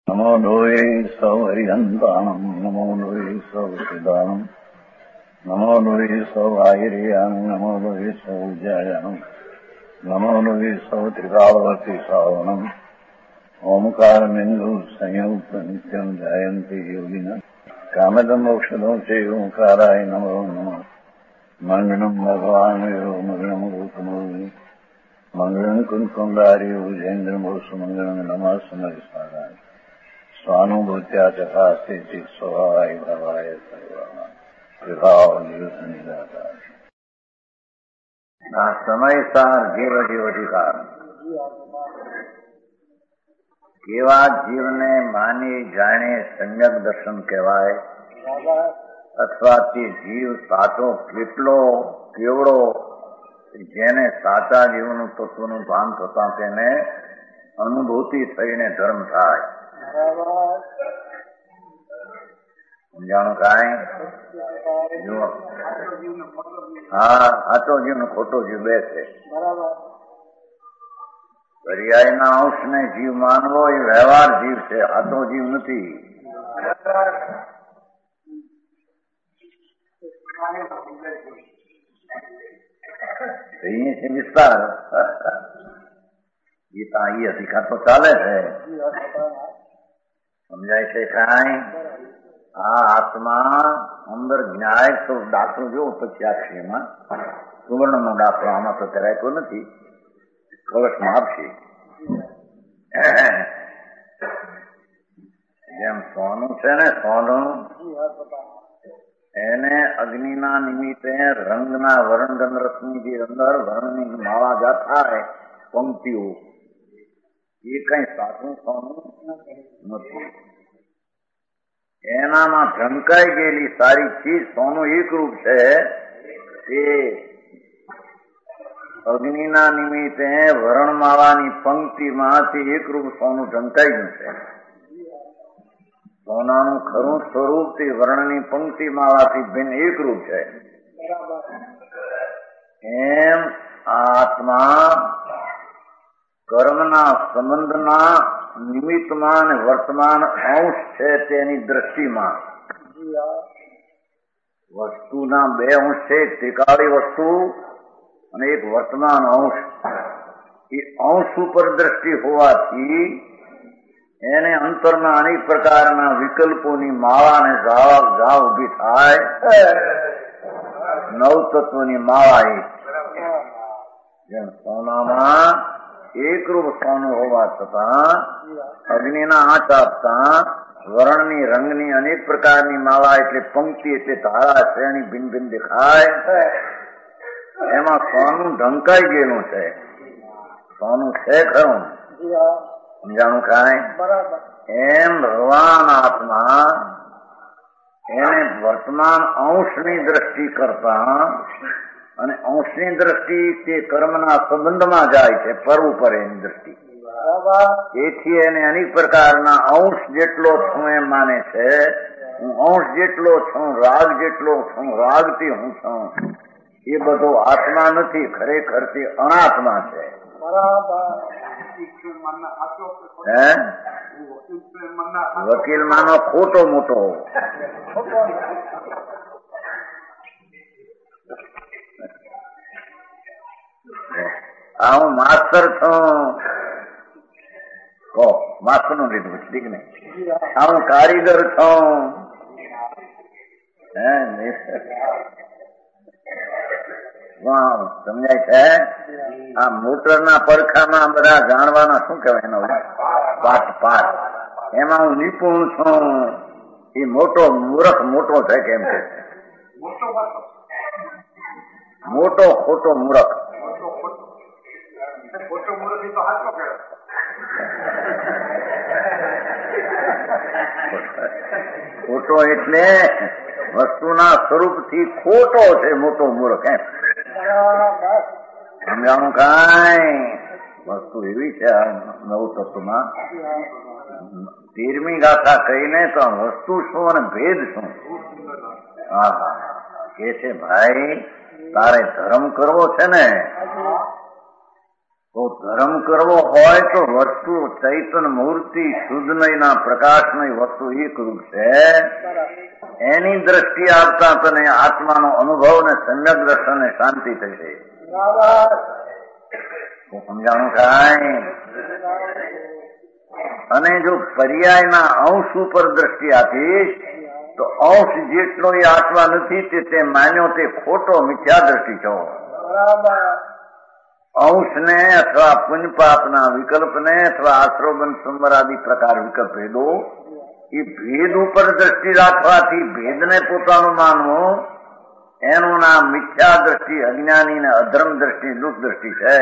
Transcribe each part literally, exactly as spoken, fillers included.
નમો લોહે સૌ હરિહંતાણમ નમો લોહે સૌ સિદાનમ નમો લોહે સૌ આયર્યાણમ નમો લોહે સૌ જયાણમ નમો લોહે સૌ ત્રિકાળવતી સાવણમ ઓમકાર બિંદુ સંયુક્ત નિત્યમ જયંતિ યોગિના કામદમ મોક્ષદો છે ઓંકારાય નમો નમઃ મંગળમ ભગવાન મંગળમ રૂપમો મંગળમ કુંકુંડાર્યો જૈન્દ્રમો સુમંગળમ નમઃ સમરિસ્મરાય સ્વાનુભૂત્યા ચકાસ્તે ચિત સ્વભાવાય ભવાય સર્વમાં વિભાવ નિવૃત્ત નિરાકાર આ સમયસાર જીવ જીવ અધિકાર કેવા જીવને માની જાણે સમ્યક દર્શન કહેવાય અથવા તે જીવ સાચો કેટલો કેવડો જેને સાચા જીવનું તત્વનું ભાન થતા તેને અનુભૂતિ થઈને ધર્મ થાય. સમજાણું કાંઈ? જુઓ, હા, સાચો જીવ ને ખોટો જીવ બે છે. પર્યાયના અંશને જીવ માનવો એ વ્યવહાર જીવ છે, સાચો જીવ નથી. છે વિસ્તાર ગીતા એ અધિકાર તો ચાલે છે. સમજાય છે કાંઈ? આ આત્મા અંદર ન્યાય તો દાખલો જોવો પચ્યાક્ષીમાં સુવર્ણ નો દાખલો આમાં તો કરાતો નથી, કળશમાં આપશે. જેમ સોનું છે ને, સોનું એને અગ્નિના નિમિત્તે રંગના વર્ણગન રસની જે અંદર વર્ણની માળા જા થાય પંક્તિઓ, એ કઈ સાચું સોનું નથી. એનામાં ઢંકાઈ ગયેલી સારી ચીજ સોનું એકરૂપ છે. એ અગ્નિના નિમિત્તે વર્ણમાળાની પંક્તિમાં તે એકરૂપ સોનું ઢંકાઈ ગયું છે. સોનાનું ખરું સ્વરૂપ તે વર્ણની પંક્તિ માળાથી ભિન્ન એકરૂપ છે. એમ આત્મા કર્મના સંબંધના નિમિત્તમાં અને વર્તમાન અંશ છે. તેની દ્રષ્ટિમાં વસ્તુના બે અંશ છે, એક ત્રિકાળી વસ્તુ અને એક વર્તમાન અંશ. એ અંશ ઉપર દ્રષ્ટિ હોવાથી એને અંતરના અનેક પ્રકારના વિકલ્પોની માળાને જા ઉભી થાય. નવ તત્વની માળા એ જેમ સોનામાં એકરૂપ સોનું હોવા છતાં અગ્નિના આંચ આપતા વર્ણની રંગની અનેક પ્રકારની માળા એટલે પંક્તિ એટલે ધારા શ્રેણી ભિન્ન ભિન્ન દેખાય. એમાં સોનું ઢંકાઈ ગયેલું છે. સોનું છે ખરું. સમજાણું કાંઈ? એમ ભગવાન આત્મા એને વર્તમાન અંશની દ્રષ્ટિ કરતા અને અંશની દ્રષ્ટિ તે કર્મના સંબંધમાં જાય છે, પર ઉપર એની દ્રષ્ટિ. તેથી એને અનેક પ્રકારના અંશ જેટલો છું એમ માને છે. હું અંશ જેટલો છું, રાગ જેટલો છું, રાગથી હું છું. એ બધો આત્મા નથી, ખરેખર તે અનાત્મા છે. હે વકીલ માનો ખોટો મોટો. આ હું માસ્તર છું, કહો માસ્તર નું લીધું ઠીક ને. આ હું કારીગર છું. હે સમજાય છે? આ મોટરના પડખામાં બધા જાણવાના શું કહેવાય એનો પાઠ પાઠ, એમાં હું નિપુણ છું. એ મોટો મૂર્ખ મોટો છે કેમ કે મોટો ખોટો મૂર્ખ. ખોટો એટલે વસ્તુના સ્વરૂપથી ખોટો છે, મોટો મૂર્ખ. એમ સમજાણું કાંઈ? વસ્તુ એવી છે આ નવ તત્વમાં. તેરમી ગાથા કહીને તો વસ્તુ શું અને ભેદ શું. હા હા કે છે ભાઈ તારે ધર્મ કરવો છે ને તો ધર્મ કરવો હોય તો વસ્તુ ચૈતન મૂર્તિ શુદ્ધમયના પ્રકાશમય વસ્તુ એક રૂપ છે. એની દ્રષ્ટિ આપતા તને આત્માનો અનુભવ ને સમ્યક દર્શન ને શાંતિ થશે. સમજાણું કાંઈ? અને જો પર્યાયના અંશ ઉપર દ્રષ્ટિ આપીશ તો અંશ જેટલો એ આત્મા નથી તે તે માન્યો તે ખોટો મિથ્યા દ્રષ્ટિ છો. અંશને અથવા પુણ્યપાપના વિકલ્પને અથવા આશ્રોબંધ સંવરાદિ પ્રકાર વિકલ્પ ભેદો એ ભેદ ઉપર દ્રષ્ટિ રાખવાથી ભેદને પોતાનું માનવું એનું નામ મિથ્યા દ્રષ્ટિ, અજ્ઞાની ને અધર્મ દ્રષ્ટિ, દુઃખ દ્રષ્ટિ છે.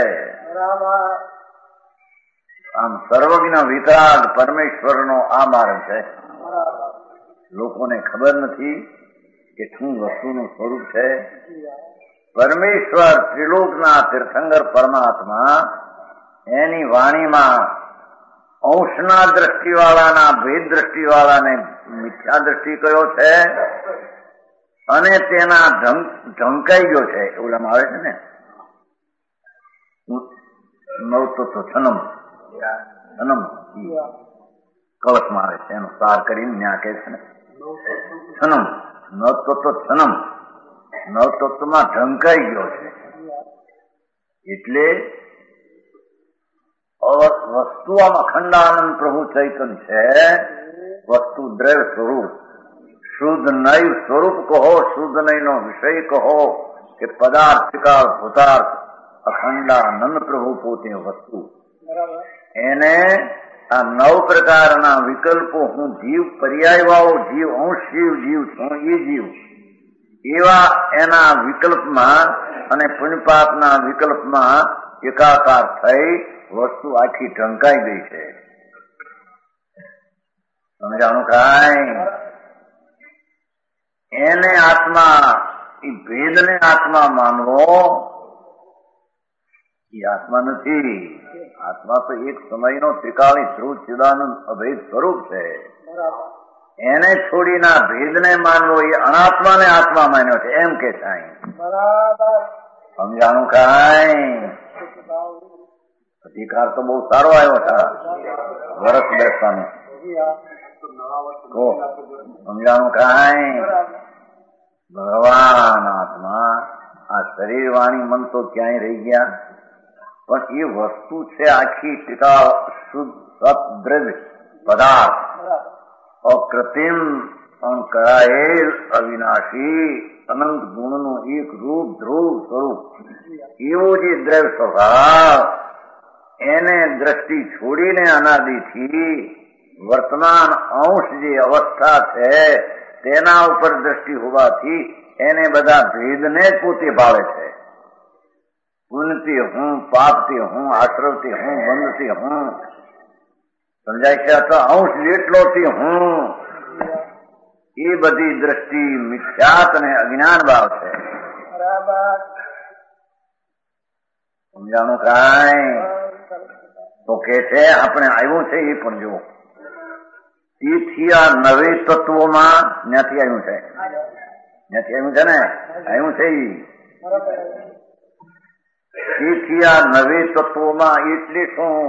આમ સર્વજ્ઞ વિતરાગ પરમેશ્વરનો આ માર્ગ છે. લોકોને ખબર નથી કે શું વસ્તુનું સ્વરૂપ છે. પરમેશ્વર ત્રિલોકના તીર્થંકર પરમાત્મા એની વાણીમાં અંશના દ્રષ્ટિવાળાના ભેદ દ્રષ્ટિવાળાને મિથ્યા દ્રષ્ટિ કયો છે અને તેના ઢંકાઈ ગયો છે એવું એમ આવે છે ને. નવ તો છનમ છનમ કળશમાં આવે છે એનો સાર કરીને ન્યા કહે છે ને છનમ નવ તો છનમ નવતત્વમાં ઢંકાઈ ગયો છે. એટલે વસ્તુ આમ અખંડાનંદ પ્રભુ ચૈતન છે. વસ્તુ દ્રવ્ય સ્વરૂપ શુદ્ધ નૈવ સ્વરૂપ કહો, શુદ્ધ નૈનો વિષય કહો કે પદાર્થ કાળ ભૂતાર્થ અખંડાનંદ પ્રભુ પોતે વસ્તુ. એને આ નવ પ્રકારના વિકલ્પો હું જીવ પર્યાય વાળો જીવ, હું શિવ જીવ છું એ જીવ એવા એના વિકલ્પમાં અને પુણ્યપાપના વિકલ્પમાં એકાકાર થઈ વસ્તુ આખી ઢંકાઈ ગઈ છે. સમજાણું કાંઈ? એને આત્મા એ ભેદને આત્મા માનવો એ આત્મા નથી. આત્મા તો એક સમયનો ત્રિકાળી ધ્રુવ ચિદાનંદ અભેદ સ્વરૂપ છે. એને છોડીના ભેદને માનવો એ અનાત્માને આત્મા માન્યો છે એમ કે સાંઈ. સમજાણું કાંઈ? અધિકાર તો બહુ સારો આવ્યો છે વરસ બેસવાનો. સમજાણું કાંઈ? ભગવાન આત્મા આ શરીર વાણી મન તો ક્યાંય રહી ગયા, પણ એ વસ્તુ છે આખી ટીકા શુદ્ધ સત દ્રવ્ય પદાર્થ અકૃત્રિમ કરાયેલ અવિનાશી અનંત ગુણનું એક રૂપ ધ્રુવ સ્વરૂપ એવો જે દ્રવ્ય સ્વભાવ એને દ્રષ્ટિ છોડીને અનાદિથી વર્તમાન અંશ જે અવસ્થા છે તેના ઉપર દ્રષ્ટિ હોવાથી એને બધા ભેદને જ પોતે ભાળે છે. પુણ્યથી હું, પાપથી હું, આશ્રવથી હું, બંધથી હું. સમજાય છે? તો અંશ જેટલોથી હું એ બધી દ્રષ્ટિ મિથ્યાત અને અજ્ઞાન ભાવ છે. સમજાણું કાંઈ? તો કે છે આપણે આવ્યું છે એ પણ જુઓ. તેથી આ નવે તત્વોમાં ત્યાંથી આવ્યું છે, ત્યાંથી આવ્યું છે ને, આવ્યું છે તેથી આ નવે તત્વોમાં એટલે શું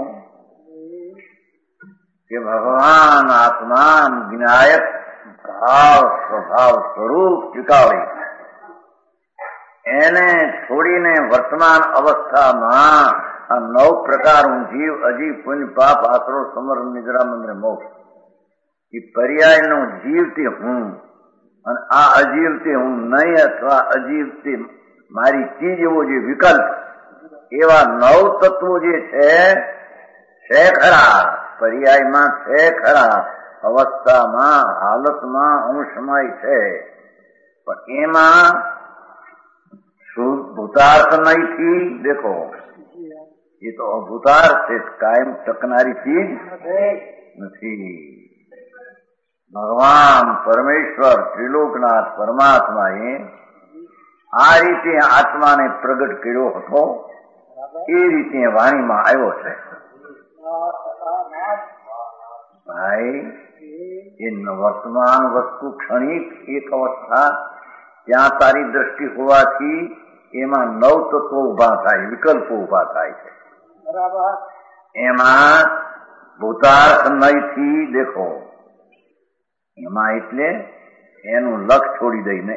કે ભગવાન આત્મા જ્ઞાયક ભાવ સ્વભાવ સ્વરૂપ ચુકાવી એને છોડીને વર્તમાન અવસ્થામાં આ નવ પ્રકારનું જીવ, અજીવ, પુણ્ય, પાપ, આશરો, સમર્પણ, નિદ્રા, મંદ્ર, મોક્ષ એ પર્યાયનો જીવથી હું અને આ અજીવથી હું નહીં અથવા અજીવથી મારી ચીજ એવો જે વિકલ્પ એવા નવ તત્વો જે છે છે ખરા, પર્યાયમાં છે ખરા, અવસ્થામાં હાલતમાં અંશમય છે, પણ એમાં ભૂતાર્થ નહીંથી દેખો એ તો અભૂતાર્થ છે, કાયમ ટકનારી ચીજ નથી. ભગવાન પરમેશ્વર ત્રિલોકનાથ પરમાત્માએ આ રીતે આત્માને પ્રગટ કર્યો હતો એ રીતે વાણીમાં આવ્યો છે. ભાઈ એ વર્તમાન વસ્તુ ક્ષણિક એક અવસ્થા ત્યાં તારી દ્રષ્ટિ હોવાથી એમાં નવ તત્વો ઉભા થાય, વિકલ્પો ઉભા થાય છે. એમાં ભૂતાર્થ નયથી દેખો, એમાં એટલે એનું લક્ષ છોડી દઈને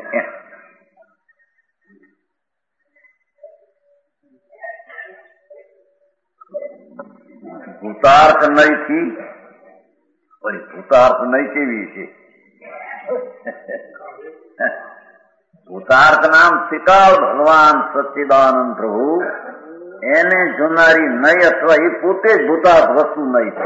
ભૂતાર્થ નયથી ભૂતાર્થ નય કેવી છે? ભૂતાર્થ નામ ત્રિકાળ ભગવાન સચ્ચિદાનંદ પ્રભુ એને જોનારી નય અથવા એ પોતે જ ભૂતાર્થ વસ્તુ નય છે.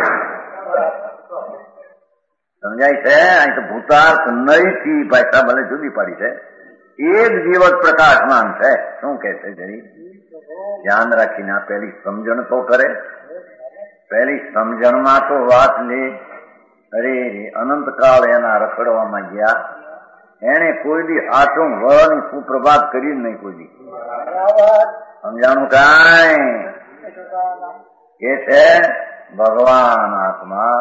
સમજાય છે? અહીં તો ભૂતાર્થ નય થી ભાષા ભલે જુદી પાડી છે, એ જ જીવત પ્રકાશમાન છે. શું કે છે જરી ધ્યાન રાખીને આ પેલી સમજણ તો કરે. પેલી સમજણમાં તો વાત લે, અરે અનંતકાળ એના રખડવામાં ગયા, એને કોઈ દી આટલું વળની સુપ્રભાત કરી નહીં કોઈ દી. સમજાણું કાંઈ કે છે? ભગવાન આત્મા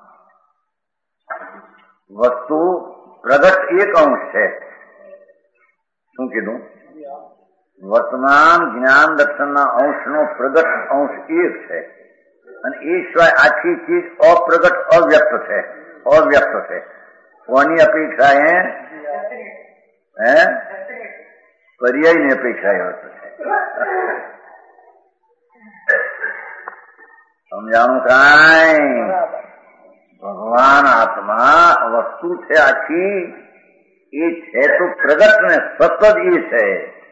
વસ્તુ પ્રગટ એક અંશ છે. શું કીધું? વર્તમાન જ્ઞાન દર્શનના અંશનો પ્રગટ અંશ એક છે, અને એ સિવાય આખી ચીજ અપ્રગટ અવ્યક્ત છે. અવ્યક્ત છે. કોની અપેક્ષા હે? હે પર્યાયની અપેક્ષા વ્યક્ત છે. સમજાણું કાંઈ? ભગવાન આત્મા વસ્તુ છે આખી, એ છે તો પ્રગટ ને સતત એ છે,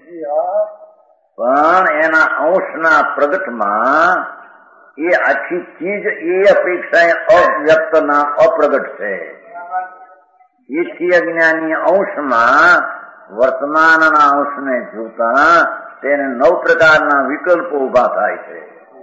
પણ એના અંશના પ્રગટમાં એ આખી ચીજ એ અપેક્ષા અવ્યક્ત ના અપ્રગટ છે. એથી અજ્ઞાની અંશમાં વર્તમાનના અંશને જોતા તેને નવ પ્રકારના વિકલ્પો ઉભા થાય છે.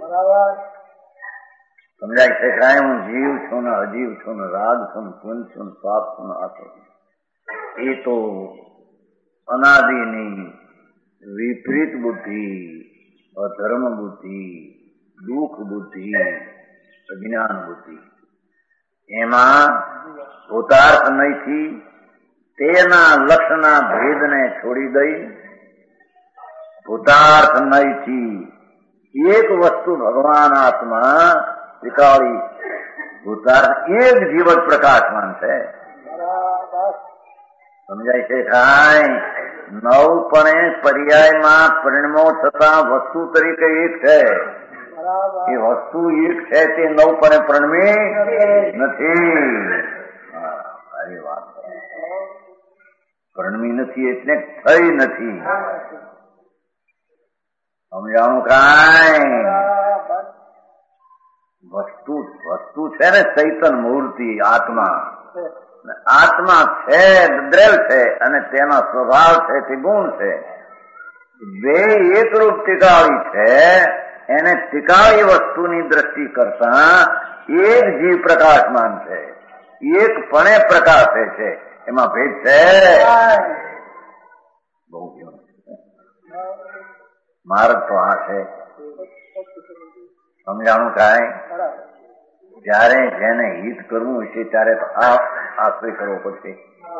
સમજાય છે? કાંઈ હું જીવ છું ને અજીવ છું ને રાગ છું ને પુન છું ને પાપ છું ને આતો, એ તો અનાદિની વિપરીત બુદ્ધિ, અધર્મ બુદ્ધિ, દુઃખ બુદ્ધિ, અજ્ઞાન બુદ્ધિ. એમાં ભૂતાર્થ નયથી તેના લક્ષના ભેદને છોડી દઈ ભૂતાર્થ નયથી એક વસ્તુ ભગવાન આત્મા ત્રિકાળી ભૂતાર્થ એક જીવત પ્રકાશમાન છે. સમજાય છે? કાંઈ નવપણે પર્યાયમાં પરિણમો થતા વસ્તુ તરીકે એક છે. એ વસ્તુ એક છે તે નવપણે પરિણમી નથી. સારી વાત. પરિણમી નથી એટલે થઈ નથી. સમજાણું કાંઈ? વસ્તુ વસ્તુ છે ને ચૈતન મૂર્તિ આત્મા. આત્મા છે દ્રવ છે અને તેના સ્વભાવ છે તે ગુણ છે. બે એકરૂપ ટીકાળી છે. એને ટીકાળી વસ્તુની દ્રષ્ટિ કરતા એક જીવ પ્રકાશમાન છે, એક પણે પ્રકાશે છે. એમાં ભેદ છે. બહુ માર્ગ તો આ છે. સમજાણું કાંઈ? જ્યારે જેને હિત કરવું છે ત્યારે તો આ આશ્રય કરવો પડશે.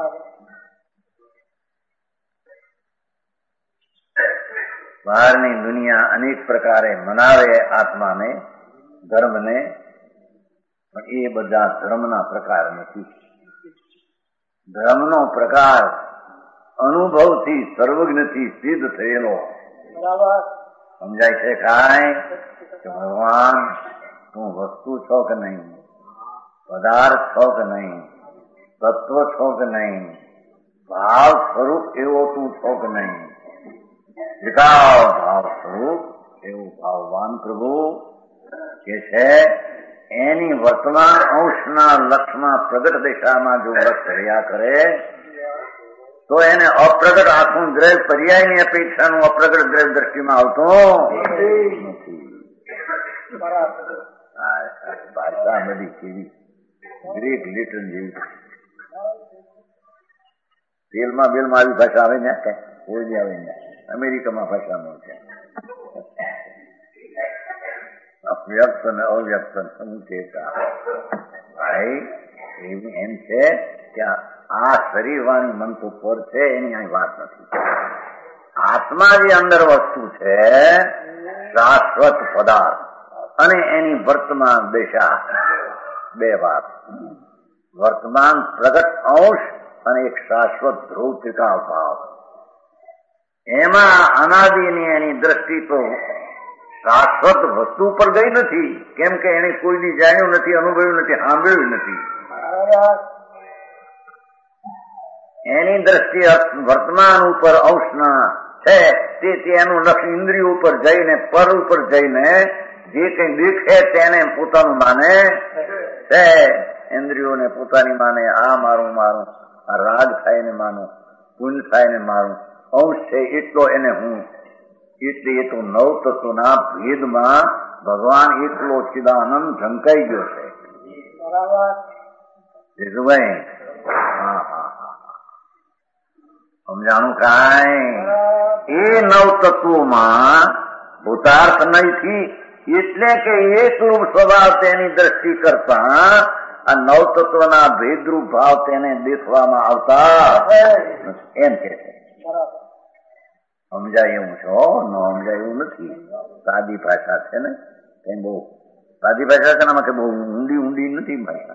બહારની દુનિયા અનેક પ્રકારે મનાવે આત્માને, ધર્મને, પણ એ બધા ધર્મના પ્રકાર નથી. ધર્મનો પ્રકાર અનુભવથી સર્વજ્ઞથી સિદ્ધ થયેલો. સમજાય છે કાંઈ? કે ભગવાન તું વસ્તુ છો કે નહીં, પદાર્થ છો કે નહીં, તત્વ છો કે નહીં, ભાવ સ્વરૂપ એવો તું છો કે નહીં, વિકાવ ભાવ સ્વરૂપ એવું ભાવવાન પ્રભુ કે છે. એની વર્તમાન અંશના લક્ષમાં પ્રગટ દિશામાં જો લક્ષ રહ્યા કરે તો એને અપ્રગટ આખું દ્રવ્ય પર્યાયની અપેક્ષાનું અપ્રગટ દ્રવ્ય દ્રષ્ટિમાં આવતો નથી. ભાષા બધી કેવી ગ્રેટ લિટન જેવી. તેલમાં બેલમાં આવી ભાષા આવે ને, કોઈ બી આવે ને. અમેરિકામાં ભાષા નો છે. વ્યક્ત ને અવ્યક્ત સંકેતા ભાઈ એમ છે કે આ શરીર વાણી મન તો પર છે, એની અહીં વાત નથી. આત્મા જે અંદર વસ્તુ છે શાશ્વત પદાર્થ, અને એની વર્તમાન દિશા, બે વાત. વર્તમાન પ્રગટ અંશ અને એક શાશ્વત ધ્રુવ ત્રિકાળ ભાવ. એમાં અનાદિની એની દ્રષ્ટિ તો શાશ્વત વસ્તુ પર ગઈ નથી, કેમ કે એને કોઈની જાણ્યું નથી, અનુભવ્યું નથી, સાંભળ્યું નથી. એની દ્રષ્ટિ વર્તમાન ઉપર અંશના છે, તેથી એનું લક્ષ ઇન્દ્રિયો ઉપર જઈને, પર ઉપર જઈને જે કઈ દેખે તેને પોતાનું માને છે. ઇન્દ્રિયોને પોતાની માને, આ મારું મારું, આ રાગ થાય ને માનું, પુણ્ય થાય ને મારું, અંશ છે એટલો એને હું. એટલે એ તો નવ તત્વના ભેદમાં ભગવાન એટલો ચિદાનંદ ઢંકાઈ ગયો છે. જીજુભાઈ, હા હા હા, સમજાણું કાંઈ? એ નવ તત્વોમાં ભૂતાર્થ નથી, એટલે કે એકરૂપ સ્વભાવ તેની દ્રષ્ટિ કરતા આ નવ તત્વના ભેદરૂપ ભાવ તેને દેખવામાં આવતા એમ કે છે. સમજાય એવું છો? ન સમજાય એવું નથી. સાદી ભાષા છે ને, કઈ બહુ સાદી ભાષા છે ને, કે બહુ ઊંડી ઊંડી નથી ભાષા.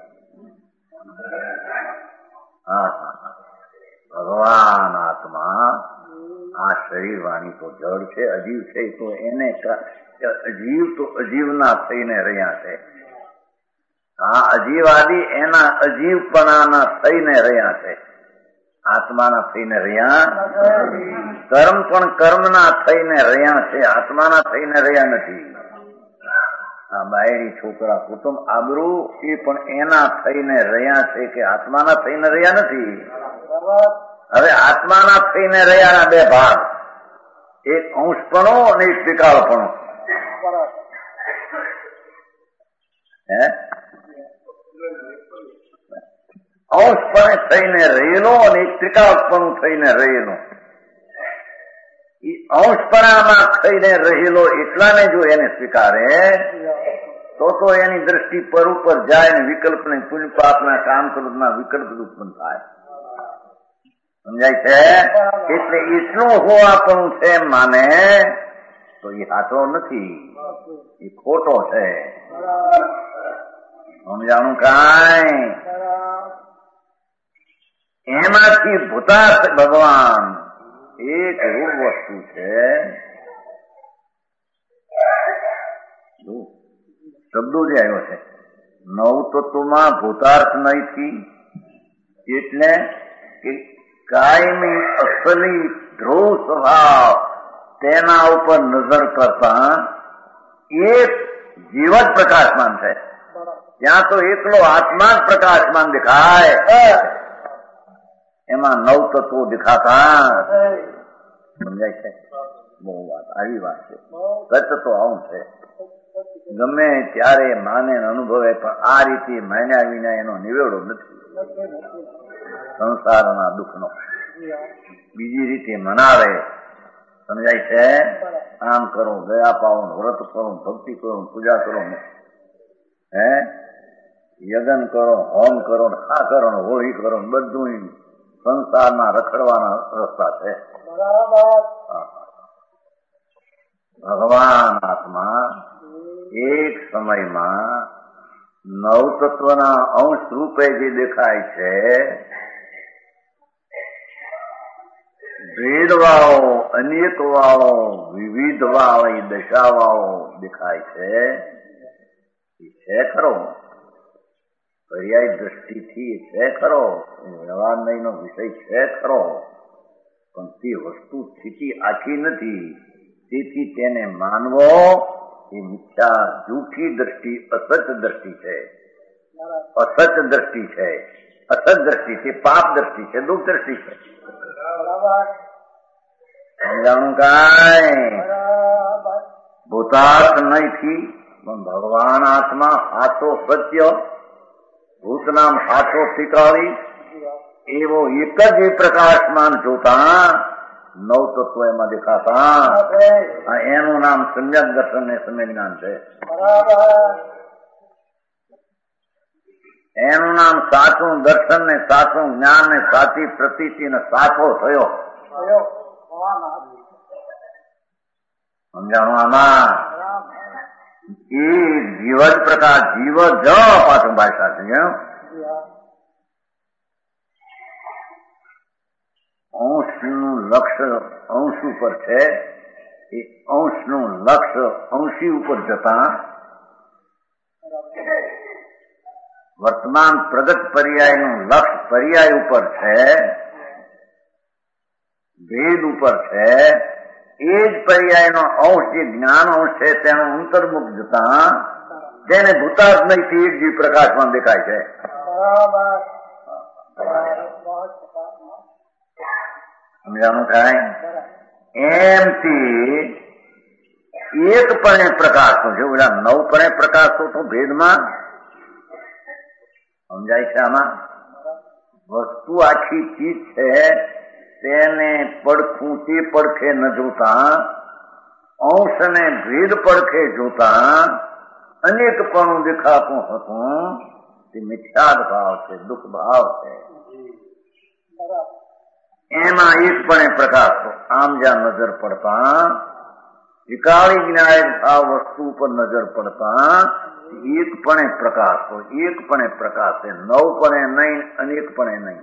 હા હા, ભગવાન આત્મા આ શરીર વાણી તો જળ છે, અજીવ છે, તો એને અજીવ તો અજીવના થઈને રહ્યા છે. આ અજીવાદી એના અજીવપણાના થઈને રહ્યા છે, આત્માના થઈને રહ્યા. કર્મ પણ કર્મના થઈને રહ્યા છે, આત્માના થઈને રહ્યા નથી. આ બાયડી છોકરા કુટુંબ આબરૂ એ પણ એના થઈને રહ્યા છે, કે આત્માના થઈને રહ્યા નથી. હવે આત્માના થઈને રહ્યાના બે ભાગ, એક અંશપણો અને એક ત્રિકાળપણો. હે અંશપણે થઈને રહેલો અને એક ત્રિકાળપણું થઈને રહેલો. એ અંશપણામાં થઈને રહેલો એટલાને જો એને સ્વીકારે તો તો એની દ્રષ્ટિ પર ઉપર જાય ને વિકલ્પ ને પુણ્ય પાપના કામ ક્રોધના વિકલ્પ ઉત્પન્ન થાય. સમજાય છે? એટલે એટલું હોવાપણું છે એમ માને તો એ સાચો નથી, એ ખોટો છે. સમજાણું કાંઈ? એમાંથી ભૂતાર્થ ભગવાન એક રૂપ વસ્તુ છે. શબ્દો જે આવ્યો છે નવ તત્વમાં ભૂતાર્થ નથી, એટલે કે કાયમી અસલી ધ્રુવ સ્વભાવ તેના ઉપર નજર કરતા એક જીવત પ્રકાશમાન છે. ત્યાં તો એકલો આત્મા જ પ્રકાશમાન દેખાય, એમાં નવ તત્વો દેખાતા. સમજાય છે? બહુ વાત આવી વાત છે. સત્ય તો આવું છે, ગમે ત્યારે માને અનુભવે, પણ આ રીતે માન્યા વિના એનો નિવેડો નથી સંસારના દુઃખનો. બીજી રીતે મનાવે. સમજાય છે? આમ કરો, દયા પાવો, વ્રત કરો, ભક્તિ કરો, પૂજા કરો, હે યજ્ઞ કરો, હોમ કરો, આ કરો, હોળી કરો, બધું સંસારના રખડવાના રસ્તા છે. ભગવાન આત્મા એક સમયમાં નવ તત્વના અંશ રૂપે જે દેખાય છે, ભેદવાળો, અનેક વાળો, વિવિધ વાળી દશા વાળો દેખાય છે. એ છે ખરો, પર્યાય દ્રષ્ટિથી છે ખરો, વ્યવહાર નહીંનો વિષય છે ખરો, પણ તે વસ્તુ સ્થિતિ આખી નથી. તેથી તેને માનવો એ મિથ્યા, જૂઠી દ્રષ્ટિ, અસત દ્રષ્ટિ છે. અસત દ્રષ્ટિ છે, અસત દ્રષ્ટિ છે, પાપ દ્રષ્ટિ છે, દુઃખ દ્રષ્ટિ છે. સમજાણું કાંઈ? ભૂતાર્થ નથી, પણ ભગવાન આત્મા સાચો સત્ય, ભૂતનામ સાચો ત્રિકાળી, એવો એક જ એ પ્રકાશમાન જોતા નવ તત્વો એમાં દેખાતા. એનું નામ સમ્યક દર્શન ને સમ્યક જ્ઞાન છે. એનું નામ સાચું દર્શન ને સાચું જ્ઞાન ને સાચી પ્રતીતિ ને સાચો થયો. સમજાણું આમાં? એ જીવ જ પ્રકાશ, જીવ જ પાછું ભાષા છે. અંશનું લક્ષ્ય અંશ ઉપર છે, એ અંશનું લક્ષ્ય અંશી ઉપર જતા વર્તમાન પ્રગટ પર્યાયનું લક્ષ્ય પર્યાય ઉપર છે, ભેદ ઉપર છે. એ જ પર્યાયનો અંશ જે જ્ઞાન અંશ છે તેનું અંતર્મુખ જતા તેને ભૂતાત્મયથી એક જીવ પ્રકાશમાં દેખાય છે. સમજાણું થાય? એમથી એકપણે પ્રકાશો છે. ઓલા નવપણે પ્રકાશો તો ભેદમાં સમજાય છે. આમાં વસ્તુ આખી ચીજ છે તેને પડખું તે પડખે ન જોતા અંશને ભેદ પડખે જોતા અનેકપણું દેખાતું હતું તે મિથ્યાદ ભાવ છે, દુઃખ ભાવ છે. એમાં એકપણે પ્રકાશ તો આમ જ્યાં નજર પડતા વિકાળી જ્ઞાયક ભાવ વસ્તુ ઉપર નજર પડતા એકપણે પ્રકાશ તો એકપણે પ્રકાશ છે, નવપણે નહીં, અનેકપણે નહીં.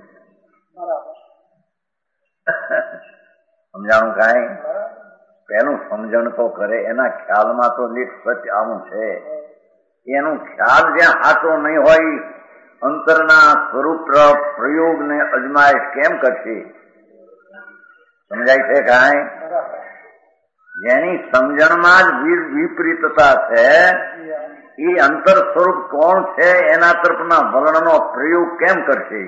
સમજાણું કાંઈ? પેલું સમજણ તો કરે, એના ખ્યાલમાં તો લેખ સત્ય આવું છે. એનું ખ્યાલ જ્યાં સાચો નહીં હોય અંતરના સ્વરૂપ પ્રયોગ ને અજમાયશ કેમ કરશે? સમજાય છે કાંઈ? જેની સમજણમાં જ વિપરીતતા છે એ અંતર સ્વરૂપ કોણ છે એના તરફના વર્ણનો પ્રયોગ કેમ કરશે?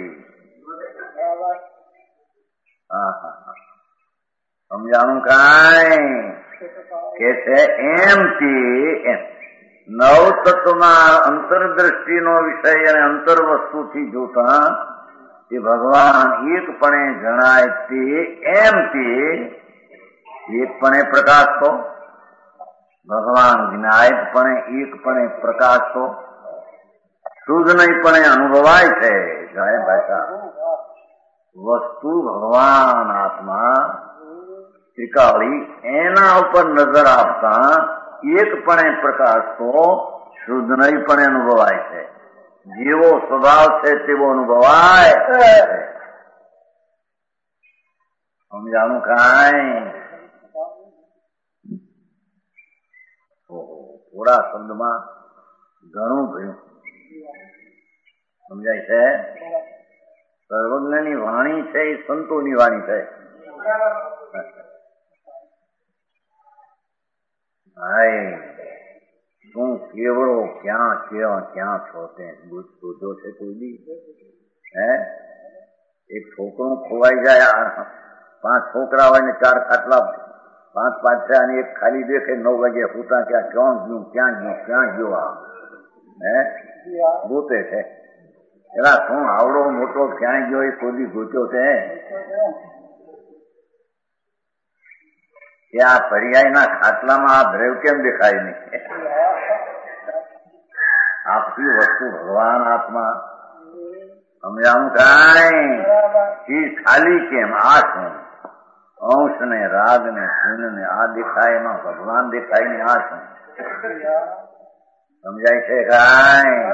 સમજાણું કાંઈ? કે છે એમથી એમ નવ તત્વના અંતરદ્રષ્ટિનો વિષય અને અંતર વસ્તુથી જોતા એ ભગવાન એકપણે જણાય તે એમથી એકપણે પ્રકાશ તો ભગવાન જ્ઞાયકપણે એકપણે પ્રકાશ તો શુદ્ધ નહીંપણે અનુભવાય છે. જાય ભાષા વસ્તુ ભગવાન આત્મા ત્રિકાળી એના ઉપર નજર આપતા એકપણે પ્રકાશ તો શુદ્ધ નહીંપણે અનુભવાય છે. જેવો સ્વભાવ છે તેવો અનુભવાય. સમજાણું કાંઈ? થોડા શબ્દમાં ઘણું થયું. સમજાય છે? સર્વજ્ઞની વાણી છે એ સંતોની વાણી છે. હાય તું કેવડો ક્યાં ક્યાં ક્યાં છો તે શોધો છે કોઈ દી? હે એક છોકરું ખોવાઈ જાય, પાંચ છોકરા હોય ને ચાર ખાટલા, પાંચ પાંચ છે અને એક ખાલી દેખે નવ વાગે પૂતા ક્યાં ક્યાં ગયું ક્યાં ગયું ક્યાં ગયો આ હે ગોતે છે. એલા શું આવડો મોટો ક્યાં ગયો એ કોઈ ગોત્યો છે? કે આ પર્યાયના ખાટલામાં આ દ્રવ્ય કેમ દેખાય નહીં? આખી વસ્તુ ભગવાન આત્મા. સમજાવું કાંઈ? ચીજ ખાલી કેમ? આ શું અંશ ને રાગ ને પૂર્ણ ને આ દેખાય, એમાં ભગવાન દેખાય ને આ શું? સમજાય છે કાંઈ?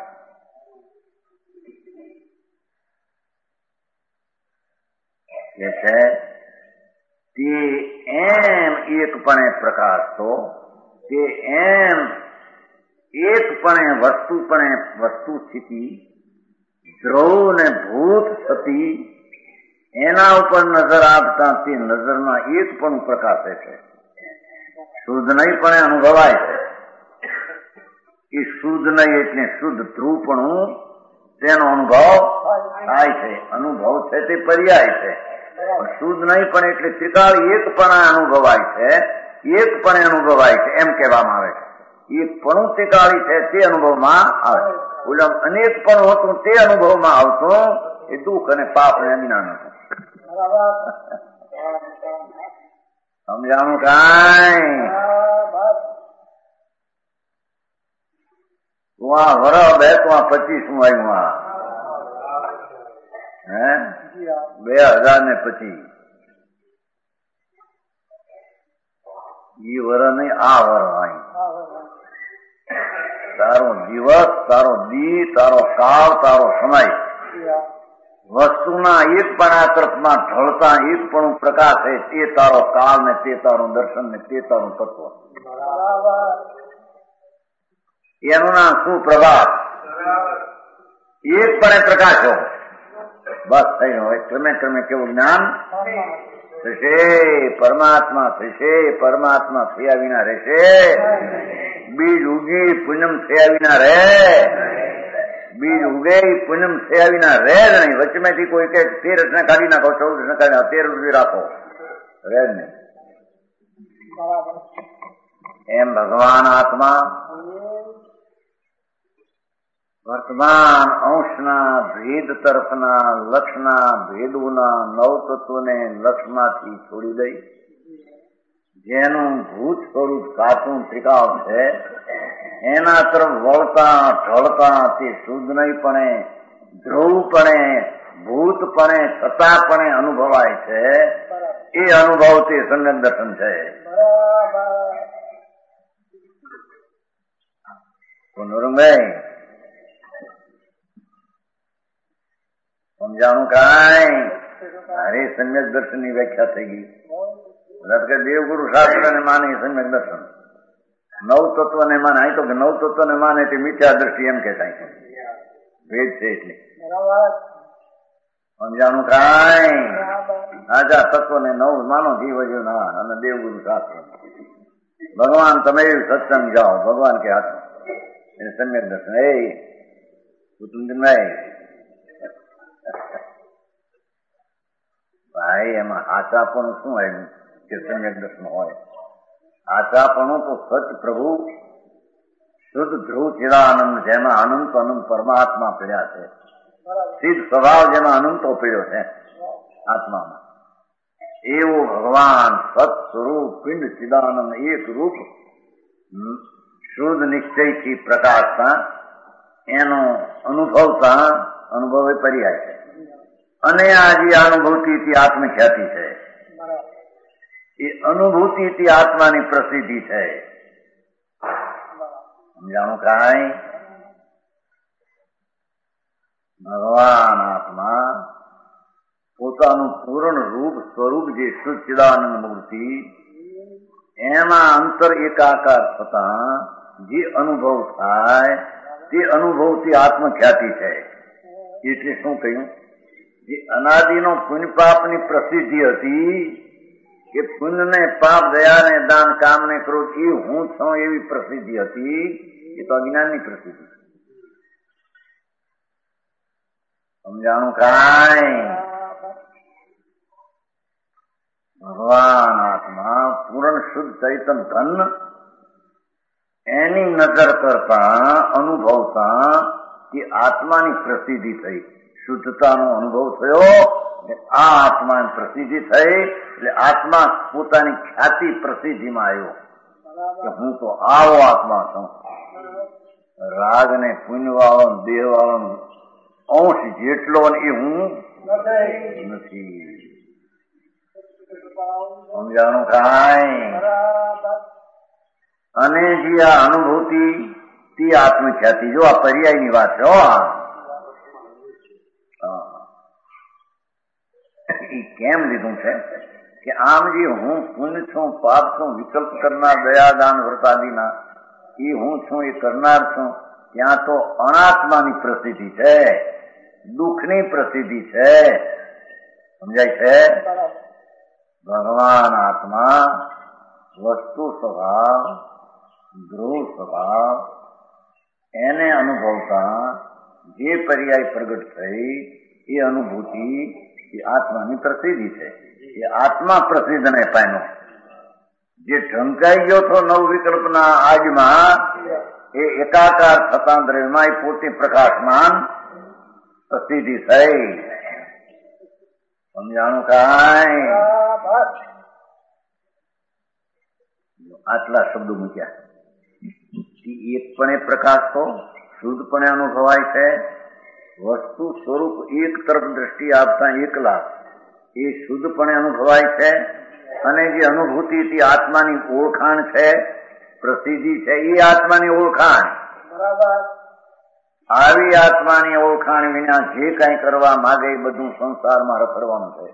કે છે તે એમ એકપણે પ્રકાશ તો તે એમ એકપણે વસ્તુપણે વસ્તુ સ્થિતિ દ્રવ ને ભૂત થતી એના ઉપર નજર આપતા તે નજરના એકપણું પ્રકાશે છે. શુદ્ધ નહીંપણે અનુભવાય છે. એ શુદ્ધ નહીં એટલે શુદ્ધ ધ્રુવપણું તેનો અનુભવ થાય છે. અનુભવ છે તે પર્યાય છે. શુદ્ધ નહીં પણ એટલે ત્રિકાળી એકપણા અનુભવાય છે, એકપણે અનુભવાય છે એમ કહેવામાં આવે છે. એકપણું ત્રિકાળી છે તે અનુભવમાં આવે. ઓલા અનેકપણું હતું તે અનુભવમાં આવતું એ દુઃખ અને પાપ ને અજ્ઞાન હતું. સમજાણું કાંઈ? તું આ વર બે તું આ પચીસ હું આવ્યું આ હે બે હજાર ને પછી ઈ વર નહીં આ વર અહીં તારો દિવસ, તારો દી, તારો કાળ, તારો સમય વસ્તુના એક પણ આ તરફમાં ઢળતા એક પણ પ્રકાશ છે તે તારો કાળ ને તે તારું દર્શન ને તે તારું તત્વ. એનું નામ શું? પ્રભાત. એક પણ પ્રકાશ હો બસ થઈ હોય. ક્રમે ક્રમે કેવું જ્ઞાન થશે? પરમાત્મા થશે. પરમાત્મા થયા વિના રહેશે? બીજ ઉગી પૂનમ થયા વિના રહે? બીજ ઉગે પૂનમ થયા વિના રહે જ નહીં. વચ્ચેથી કોઈ કે તેર રચના કાઢી નાખો, ચૌદ રચના કાઢી નાખો, તેર સુધી રાખો, રહે જ નહીં. એમ ભગવાન આત્મા વર્તમાન અંશના ભેદ તરફના લક્ષના ભેદોના નવ તત્વને લક્ષમાંથી છોડી દઈ જેનું ભૂત સ્વરૂપ સાચું ત્રિકાળ છે એના તરફ વળતા ઢળતા તે શુદ્ધ નહીંપણે, ધ્રુવપણે, ભૂતપણે, છતાંપણે અનુભવાય છે. એ અનુભવ તે સંગત દર્શન છે. નરમભાઈ સમજાણું કાંઈ? અરે સમ્યક દર્શન ની વ્યાખ્યા થઈ ગઈ. કે દેવગુરુ શાસ્ત્ર ને માને સમ્યક દર્શન, નવ તત્વ ને માને. અહીં તો નવ તત્વ ને માને તે મિથ્યા દ્રષ્ટિ એમ કે થાય ભેદ છે. એટલે સમજાણું કાંઈ? આજા તત્વ ને નવ માનો જીવ ના અને દેવગુરુ શાસ્ત્ર. ભગવાન તમે સત્સંગ જાઓ, ભગવાન કે હાથ એને સમ્યક દર્શન. એ કુટુંબભાઈ ભાઈ એમાં આચાપણું શું આવ્યું કે સમ્યક દર્શન હોય? આચાપણું તો સચ પ્રભુ શુદ્ધ ધ્રુવ ચિદાનંદ જેમાં અનંત અનંત પરમાત્મા પીડ્યા છે. સિદ્ધ સ્વભાવ જેમાં અનંતો પીડ્યો છે આત્મામાં, એવો ભગવાન સત સ્વરૂપ પિંડ ચિદાનંદ એક રૂપ શુદ્ધ નિશ્ચયથી પ્રકાશતા એનો અનુભવતા અનુભવ પર્યાય છે. અને આ જે અનુભૂતિથી આત્મખ્યાતિ છે એ અનુભૂતિથી આત્માની પ્રસિદ્ધિ છે. સમજાણું કાંઈ? ભગવાન આત્મા પોતાનું પૂર્ણ રૂપ સ્વરૂપ જે સચ્ચિદાનંદ મૂર્તિ એમાં અંતર એકાકાર થતા જે અનુભવ થાય તે અનુભવથી આત્મખ્યાતિ છે. એટલે શું કહ્યું? જે અનાદિનો પુણ્ય પાપની પ્રસિદ્ધિ હતી એ પુણ્ય ને પાપ દયા ને દાન કામ ને ક્રોધ એ હું છું એવી પ્રસિદ્ધિ હતી. એ તો અજ્ઞાનની પ્રસિદ્ધિ. સમજાણું કાંઈ? ભગવાન આત્મા પૂર્ણ શુદ્ધ ચૈતન ઘન એની નજર કરતા અનુભવતા એ આત્માની પ્રસિદ્ધિ થઈ, શુદ્ધતાનો અનુભવ થયો. આ આત્માની પ્રસિદ્ધિ થઈ એટલે આત્મા પોતાની ખ્યાતિ પ્રસિદ્ધિમાં આવ્યો કે હું તો આવો આત્મા છું. રાગ ને પુણ્ય વાળો દેહ વાળો અંશ જેટલો એ હું નથી. સમજાણું કાંઈ? અને જે આ અનુભૂતિ તે આત્મખ્યાતિ. જો આ પર્યાયની વાત છે. એ કેમ લીધું છે કે આમ જે હું પુણ્ય છું, પાપ છું, વિકલ્પ કરનાર, દયાદાન વ્રતાદિના એ હું છું, એ કરનાર છું. ત્યાં તો અનાત્માની પ્રસિદ્ધિ છે, દુઃખની પ્રસિદ્ધિ છે. સમજાય છે? ભગવાન આત્મા વસ્તુ સ્વભાવ, ધ્રુવ સ્વભાવ એને અનુભવતા જે પર્યાય પ્રગટ થઈ એ અનુભૂતિ એ આત્માની પ્રસિદ્ધિ છે. એ આત્મા પ્રસિદ્ધ ને પામ્યો. જે ઢંકાઈ ગયો તો નવ વિકલ્પના આજમાં એ એકાકાર થતા દ્રવ્યમાં એ પોતે પ્રકાશમાન પ્રસિદ્ધિ થઈ. સમજાણું કાંઈ? આટલા શબ્દો મૂક્યા. એકપણે પ્રકાશ તો શુદ્ધપણે અનુભવાય છે. વસ્તુ સ્વરૂપ એક તરફ દ્રષ્ટિ આપતા એકલા એ શુદ્ધપણે અનુભવાય છે. અને જે અનુભૂતિ આત્માની ઓળખાણ છે, પ્રસિદ્ધિ છે, એ આત્માની ઓળખાણ આવી આત્માની ઓળખાણ વિના જે કઈ કરવા માગે એ બધું સંસારમાં રખડવાનું છે.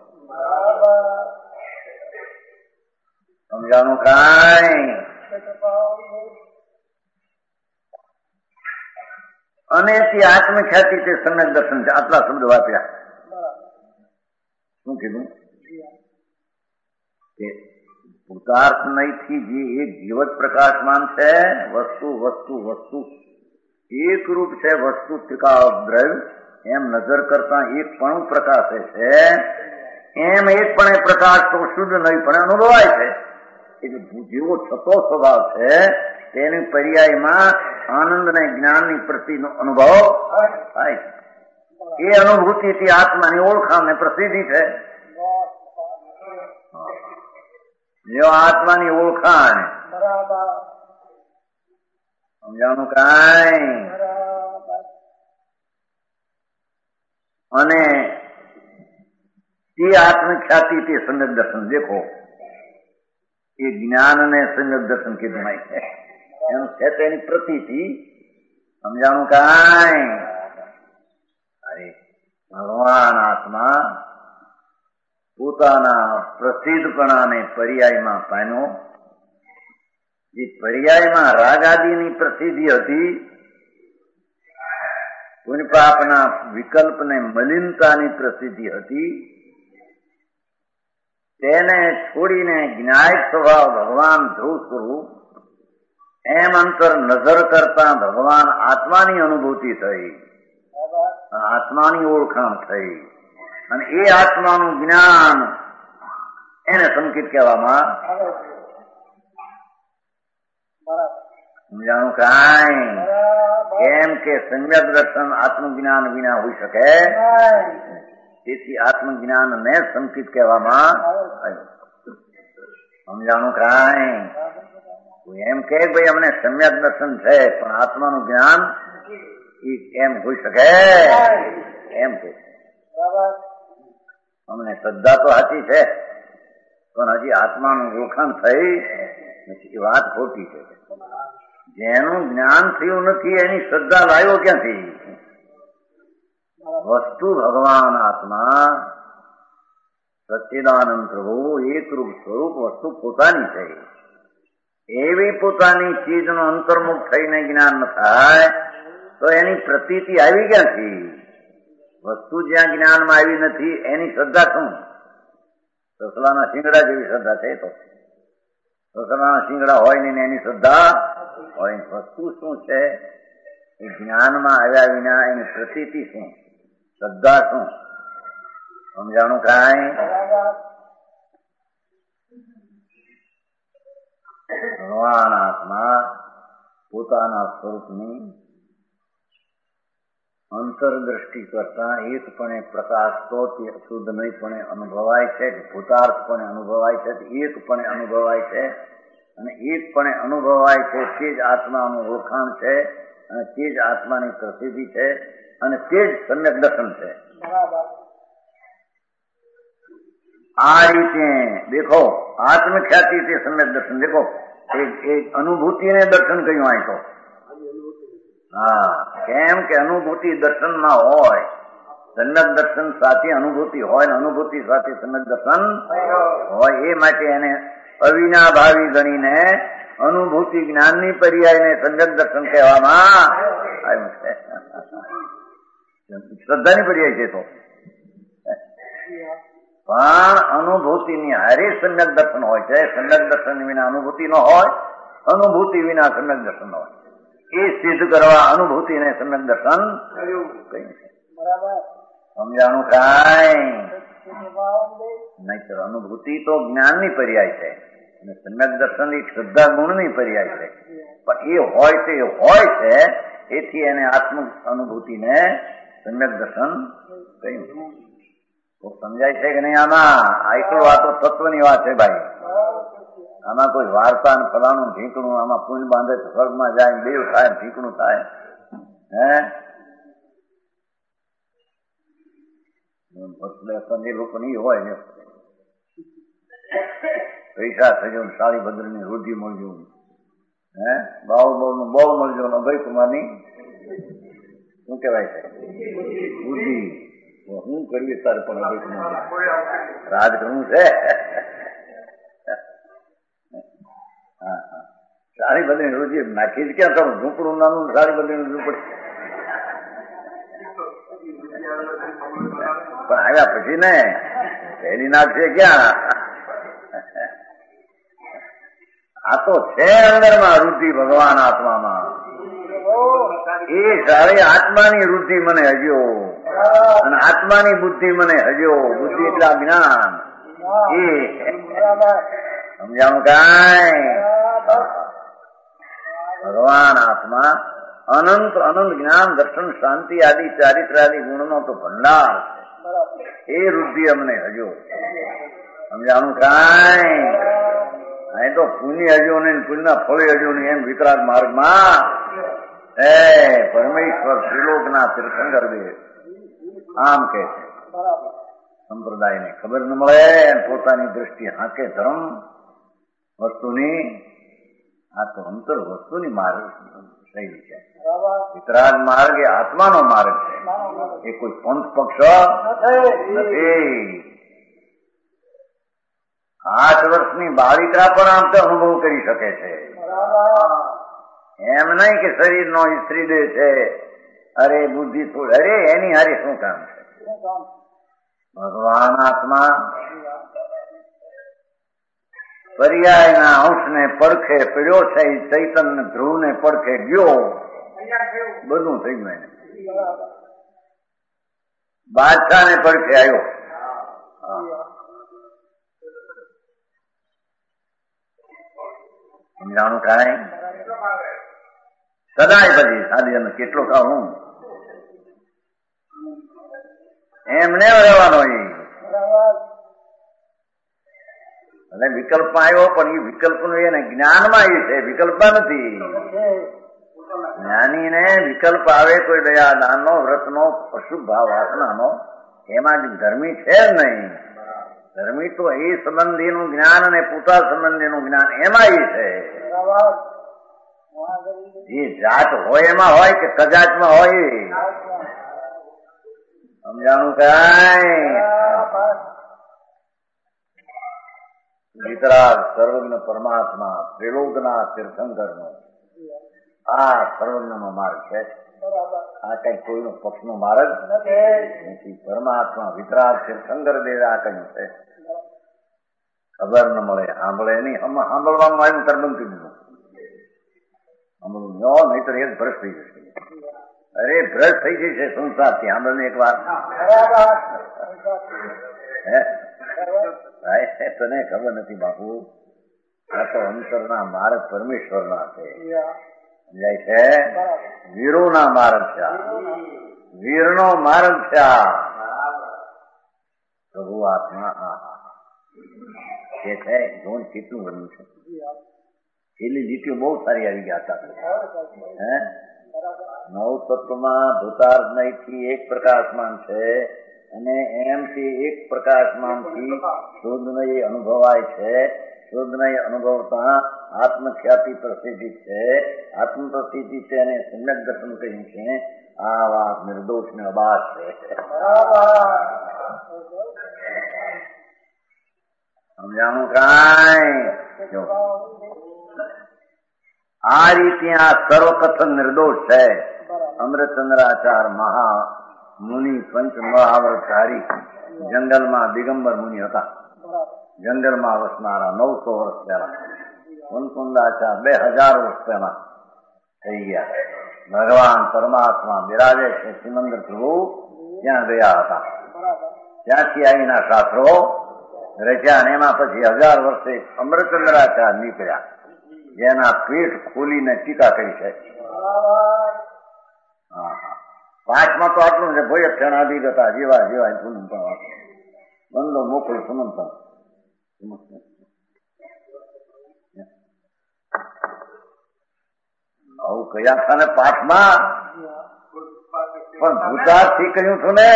સમજાણું કાંઈ? અને તે આત્મખ્યાતિ તે સમ્યક દર્શન છે. આટલા શબ્દ વાપર્યા. શું કીધું? પુરુષાર્થ નહીંથી જે એક જીવત પ્રકાશમાન છે, વસ્તુ વસ્તુ વસ્તુ એક રૂપ છે, વસ્તુ ત્રિકાદ્રવ્ય એમ નજર કરતા એક પણ પ્રકાશે છે, એમ એક પણ પ્રકાશ તો શુદ્ધ નહીં પણ અનુભવાય છે. એટલે જેવો છતો સ્વભાવ છે તેની પર્યાયમાં આનંદ અને જ્ઞાનની પ્રતિનો અનુભવ થાય છે. એ અનુભૂતિથી આત્માની ઓળખાણ ને પ્રસિદ્ધિ છે. જો આત્માની ઓળખાણ સમજાણું કાંઈ? અને તે આત્મખ્યાતિ તે સમ્યક દર્શન દેખો એ જ્ઞાન ને સમ્યક દર્શન કીધું છે. એનું છે તેની પ્રતીતિ. સમજાણું કાંઈ? અરે ભગવાન આત્મા પોતાના પ્રસિદ્ધપણાને પર્યાયમાં પામ્યો. જે પર્યાયમાં રાગાદિની પ્રસિદ્ધિ હતી, પુણ્યપાપના વિકલ્પને મલિનતાની પ્રસિદ્ધિ હતી, તેને છોડીને જ્ઞાયક સ્વભાવ ભગવાન ધ્રુવ સ્વરૂપ એમ અંતર નજર કરતા ભગવાન આત્માની અનુભૂતિ થઈ, આત્માની ઓળખાણ થઈ. અને એ આત્માનું જ્ઞાન એને સંકેત કહેવામાં. સમજાણું કાંઈ? કેમ કે સમ્યક દર્શન આત્મજ્ઞાન વિના હોઈ શકે. તેથી આત્મજ્ઞાન ને સંકેત કહેવામાં. સમજાણું કાંઈ? એમ કે ભાઈ અમને સમ્યક દર્શન છે પણ આત્માનું જ્ઞાન એમ હોઈ શકે એમ કે અમને શ્રદ્ધા તો સાચી છે પણ હજી આત્માનું ઓળખાણ થઈ નથી. એ વાત ખોટી છે. જેનું જ્ઞાન થયું નથી એની શ્રદ્ધા લાવ્યો ક્યાંથી? વસ્તુ ભગવાન આત્મા સચ્ચિદાનંદ પ્રભુ એકરૂપ સ્વરૂપ વસ્તુ પોતાની છે. એવી પોતાની ચીજનો અંતર્મુખ થઈને જ્ઞાન ન થાય તો એની પ્રતીતિ આવી ક્યાંથી? વસ્તુ જ્યાં જ્ઞાનમાં આવી નથી એની શ્રદ્ધા શું? સસલાના શિંગડા જેવી શ્રદ્ધા છે. તો સસલાના શિંગડા હોય ને એની શ્રદ્ધા હોય. વસ્તુ શું છે એ જ્ઞાનમાં આવ્યા વિના એની પ્રતીતિ શું, શ્રદ્ધા શું? સમજાણું કાંઈ? ભગવાન આત્મા પોતાના સ્વરૂપની અંતરદ્રષ્ટિ કરતા એકપણે પ્રકાશ તો તે શુદ્ધ નહીંપણે અનુભવાય છે, ભૂતાર્થપણે અનુભવાય છે, એકપણે અનુભવાય છે. અને એકપણે અનુભવાય છે તે જ આત્માનું ઓળખાણ છે અને તે જ આત્માની પ્રસિદ્ધિ છે અને તે જ સમ્યક દર્શન છે. આ રીતે દેખો આત્મખ્યાતિ તે સમ્યક દર્શન. દેખો એક અનુભૂતિને દર્શન કહ્યું અહીં તો. હા, કેમ કે અનુભૂતિ દર્શનમાં હોય. સમ્યક દર્શન સાથે અનુભૂતિ હોય ને અનુભૂતિ સાથે સમ્યક દર્શન હોય. એ માટે એને અવિનાભાવી ગણીને અનુભૂતિ જ્ઞાનની પર્યાયને સમ્યક દર્શન કહેવામાં આવ્યું છે. શ્રદ્ધાની પર્યાય છે તો પણ અનુભૂતિની હારે સમ્યક દર્શન હોય છે. સમ્યક દર્શન વિના અનુભૂતિ ન હોય, અનુભૂતિ વિના સમ્યક દર્શન હોય. એ સિદ્ધ કરવા અનુભૂતિને સમ્યક દર્શન કહ્યું છે. સમજાણું કાંઈ? નહીતર અનુભૂતિ તો જ્ઞાનની પર્યાય છે અને સમ્યક દર્શન એક શ્રદ્ધા ગુણની પર્યાય છે. પણ એ હોય તો એ હોય છે એથી એને આત્મ અનુભૂતિને સમ્યક દર્શન કહ્યું. તો સમજાય છે કે નહીં? આમાં આટલું આ તો તત્વની વાત છે ભાઈ. આમાં કોઈ વાર્તા ને ફલાણું ઢીકણું, આમાં પુણ્ય બાંધે તો સ્વર્ગમાં જાય, દેવ થાય, ઢીકણું થાય. હે એ લોકો ની હોય ને પૈસા થયો, સાડી ભદ્રની રોજી મળ્યું, હે બાહુબળ નું બહુ મળજો અભય કુમાર ની શું કેવાય છે બુદ્ધિ. હું કરવી તારે પણ અભય કુમાર રાજ કરવું છે. હા હા સારી બધી રોજી નાખી જ ક્યાં કરું ઝૂંપડું નાનું સારી બધી ઝૂંપડી પણ આવ્યા પછી ને પહેલી નાખશે ક્યાં. આ તો છે અંદરમાં વૃદ્ધિ ભગવાન આત્મામાં. એ સારી આત્માની વૃદ્ધિ મને હજ્યો અને આત્માની બુદ્ધિ મને હજ્યો. બુદ્ધિ એટલે જ્ઞાન. એ સમજાણું કાંઈ. ભગવાન આત્મા અનંત અનંત જ્ઞાન દર્શન શાંતિ આદિ ચારિત્ર આદિ ગુણનો તો ભંડાર છે. એ વૃદ્ધિ અમને હજ્યો. સમજાણું કાંઈ. અહીં તો પુણ્ય હજુ નહીં પુણ્યના ફળ હજુ નહીં એમ વિતરાગ માર્ગમાં હે પરમેશ્વર ત્રિલોકના તીર્થંકર દે આમ કે છે. સંપ્રદાયને ખબર ન મળે પોતાની દ્રષ્ટિ હાંકે ધર્મ વસ્તુની. આ તો અંતર વસ્તુની માર્ગ શૈલી છે. વિતરાગ માર્ગ એ આત્માનો માર્ગ છે. એ કોઈ પંથ પક્ષ નથી. આઠ વર્ષની બાળિકા પણ આમ તો અનુભવ કરી શકે છે. એમ નહીં કે શરીરનો સ્ત્રી દેહ છે અરે બુદ્ધિ થોડી અરે એની હારી શું કામ છે. ભગવાન આત્મા પર્યાયના અંશને પડખે પડ્યો છે. ચૈતન્ય ધ્રુવને પડખે ગયો. બધું થઈ ગયું એને. બાદશાહને પડખે આવ્યો. સમજાણું કાંઈ. સદાય પછી સાદી કેટલો ખાવું એમને રહેવાનો. એટલે વિકલ્પ આવ્યો પણ એ વિકલ્પ નું એને જ્ઞાનમાં એ છે. વિકલ્પ નથી. જ્ઞાની ને વિકલ્પ આવે કોઈ દયા દાનનો વ્રતનો અશુભ ભાવ વાસનાનો એમાં ધર્મી છે જ નહીં. ધર્મી તો એ સંબંધીનું જ્ઞાન અને પૂતા સંબંધીનું જ્ઞાન એમાં એ છે. એ જાત હોય એમાં હોય કે કજાતમાં હોય. સમજાણું કાંઈ. વિતરાગ સર્વજ્ઞ પરમાત્મા ત્રિલોકના તીર્થંકર નો આ સર્વજ્ઞ નો માર્ગ છે. આ કઈ કોઈનો પક્ષ નો માર્ગ નથી. પરમાત્મા વિતરાગ તીર્થંકર દેવ આ કહ્યું છે. ખબર ન મળે સાંભળે નહીં. સાંભળવાનું આવ્યું તરબંધ કરી દીધું. સાંભળવું નહીં તો એ જ ભ્રષ્ટ થઈ જશે. અરે ભ્રષ્ટ થઈ જશે સંસારથી. સાંભળને એક વાર તને ખબર નથી બાપુ. આ તો અંતરના માર્ગ પરમેશ્વરના છે. સમજાય છે. વીરોના માર્ગ છે. વીરનો માર્ગ છે. પ્રભુ આત્મા આ છે છે જોન કેટલું બન્યું છે. છેલ્લી લીટીઓ બહુ સારી આવી ગયા હતા. હે નવ તત્વમાં ભૂતાર્થ થી એક પ્રકાશમાન છે અને એમથી એક પ્રકાશમાનથી શુદ્ધનય અનુભવાય છે. શુદ્ધનય અનુભવતા આત્મખ્યાતિ પ્રસિદ્ધિ છે. આત્મ પ્રસિદ્ધિ છે અને સમ્યક દર્શન કહ્યું છે. આ વાત નિર્દોષ ને અબાધ છે. સમજાણું કાંઈ. આ રીતે આ સર્વકથન નિર્દોષ છે. અમૃતચંદ્રાચાર મહા મુનિ પંચ મહાવ્રતધારી જંગલમાં દિગંબર મુનિ હતા. જંગલમાં વસનારા નવસો વર્ષ પહેલા. વનકુંદાચાર બે હજાર વર્ષ પહેલા થઈ ગયા. ભગવાન પરમાત્મા બિરાજે છે સિમંદર પ્રભુ ત્યાં ગયા હતા. ત્યાંથી આવીના શાસ્ત્રો રચ્યા અને એમાં પછી હજાર વર્ષે અમૃતચંદ્રાચાર નીકળ્યા જેના પેટ ખોલીને ટીકા કરી છે. હા હા પાંચમાં તો આટલું છે. ભય ક્ષણાધિક હતા જેવા જેવા પૂનમ પણ બંધો મોકલ સમંત આવું કયા હતા ને પાઠમાં. પણ ભૂતાર્થી કહ્યું છું ને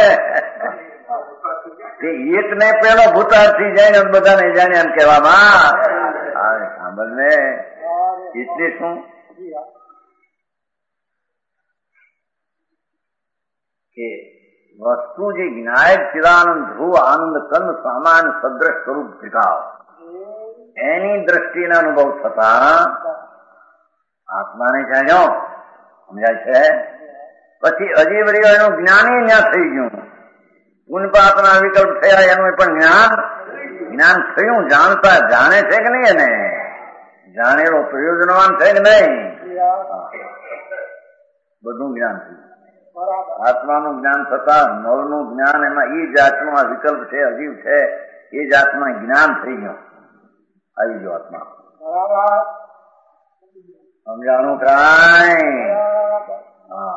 તે એક ને પેલો ભૂતાર્થી જાય ને બધાને જાણે એમ કહેવામાં સાંભળ ને. એટલે શું કે વસ્તુ જે જ્ઞાયક ચિદાનંદ ધ્રુવ આનંદ કંદ સામાન્ય સદ્રશ સ્વરૂપ ત્રિકાવ એની દ્રષ્ટિનો અનુભવ થતા આત્માને જાણ્યો સમજાય છે. પછી હજી વળી એનું જ્ઞાની ત્યાં થઈ ગયું. પુનપાપના વિકલ્પ થયા એનું પણ જ્ઞાન જ્ઞાન થયું. જાણતા જાણે છે કે નહીં? એને જાણેલો પ્રયોજનવાન છે કે નહીં? બધું જ્ઞાન થયું. આત્માનું જ્ઞાન થતા નવનું જ્ઞાન એમાં એ જાતનું આ વિકલ્પ છે, અજીવ છે, એ જાતમાં જ્ઞાન થઈ ગયું. આવી ગયો આત્મા. સમજાણું કાંઈ? હા.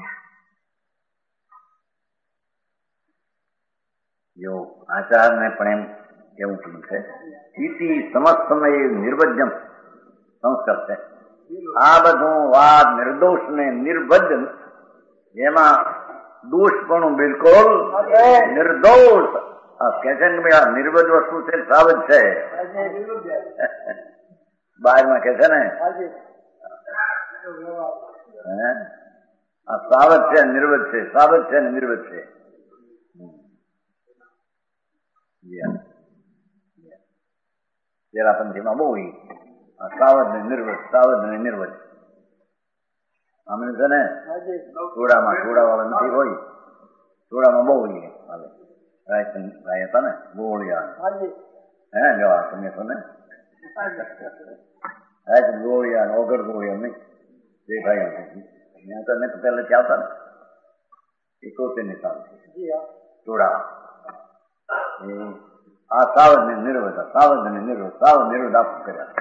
જો આચારને પણ એમ કેવું પડ્યું છે, સ્થિતિ સમસ્ત સમયે નિર્વજ્યમ સંસ્કાર છે. આ બધું વાત નિર્દોષ ને નિર્વજ્ય, જેમાં દોષ પણ બિલકુલ નિર્દોષ કે છે ને ભાઈ આ નિર્વજ વસ્તુ છે, સાવજ છે. બહારમાં કે છે ને આ સાવજ છે, નિર્વજ છે, સાવજ છે ને નિર્વજ છે. જરા પંથીમાં બહુ સાવજ ને નિર્વજ, સાવજ ને નિર્વજ. આમને છે ને ચોડામાં ચોડા વાળા નથી હોય, ચોડામાં બહુ હાલે. રાય હતા ને ગોળિયા, હે જવા તમે તો ને ગોળિયા ઓગર ગોળિયા નહીં દેખાય. ત્યાં તો મેં તો પહેલેથી આવતા ને એકોતેર ની સાલ ચોડા. આ સાવજ ને નિર્વજ, સાવજ ને નિર્વજ, સાવજ નિર્વજ આપું કર્યા.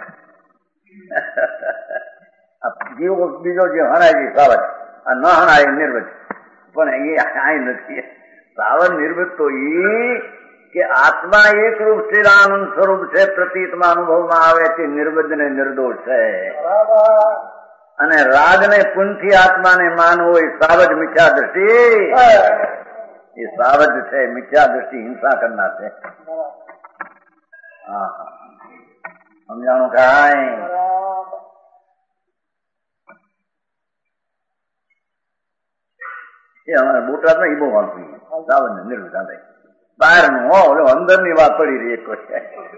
જીવો બીજો જે હણાય છે સાવજ, આ ન હણાય નિર્વજ. પણ એ આ નથી. સાવજ નિર્વજ તો એ કે આત્મા એક રૂપ છે, આનંદ સ્વરૂપ છે, પ્રતીતમાં અનુભવમાં આવે છે, નિર્વજ ને નિર્દોષ છે. અને રાગ ને પુંથી આત્માને માનવો એ સાવજ મિથ્યા દ્રષ્ટિ, એ સાવજ છે, મિથ્યા દ્રષ્ટિ હિંસા કરનાર છે. હા હા સમજાણું કાંઈ? એ અમારે બોટાદમાં એ બહુ વાંચું સાવજ ને નિર્વજ આવે. બહાર નું હો અંદર ની વાત પડી રહી એક છે,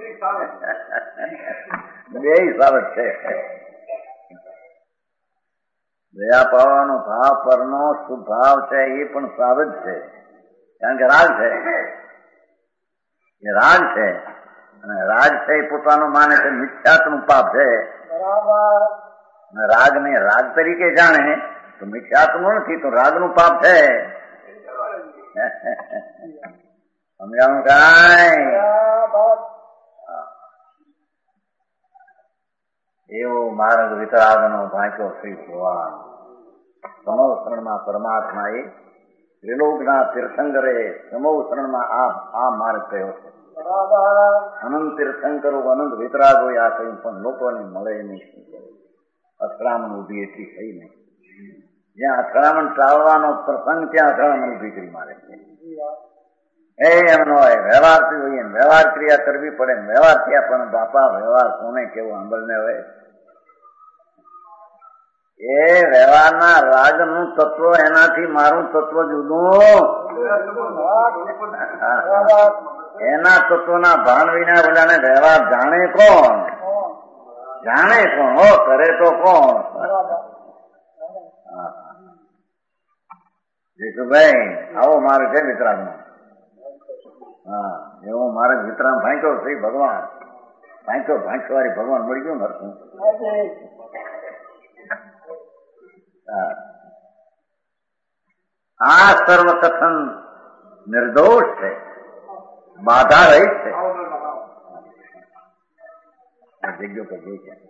બે સાવજ છે. દયા પાવાનો ભાવ પરનો સુભાવ છે એ પણ સાવજ છે, કારણ કે રાગ છે, એ રાગ છે. અને રાગ છે એ પોતાનું માને છે મિથ્યાત્વનું પાપ છે. અને રાગ ને રાગ તરીકે જાણે તો મિથ્યાત્વનું નથી, તો રાગનું પાપ છે. સમજાવું કાંઈ? એવો માર્ગ વિતરાગનો ભાંક્યો શ્રી ભગવાન. સમોસરણમાં પરમાત્મા એ ત્રિલોકના તીર્થંકરે સમોસરણમાં આ આ માર્ગ કયો છે. અનંત તીર્થંકરો અનંત વિતરાગો આ કહ્યું, પણ લોકોને મળે નહીં. અથડામણ ઉભી એટલી થઈ નહીં. જ્યાં અથડામણ ટાળવાનો પ્રસંગ ત્યાં અથડામણ ઉભી કરી મારે છે. એ એમનો હોય વ્યવહારથી જોઈએ, વ્યવહાર ક્રિયા કરવી પડે. વ્યવહાર થયા પણ બાપા વ્યવહાર કોને કેવું આંબળને હોય? એ વ્યવહારના રાજનું તત્વ, એનાથી મારું તત્વ જુદું. એના તત્વના ભાન વિના બધાને વ્યવહાર જાણે કોણ? જાણે કોણ? હો કરે તો કોણ? જીતુભાઈ આવો માર્ગ છે વિતરાગનો. હા એવો માર્ગ વિતરાગ ભાંક્યો શ્રી ભગવાન. ભાંક્યો ભાંક્યો વાળી ભગવાન મળી ગયું નરસું. આ સર્વ કથન નિર્દોષ છે, બાધા રહિત છે. જગ્યો પર જઈ છે.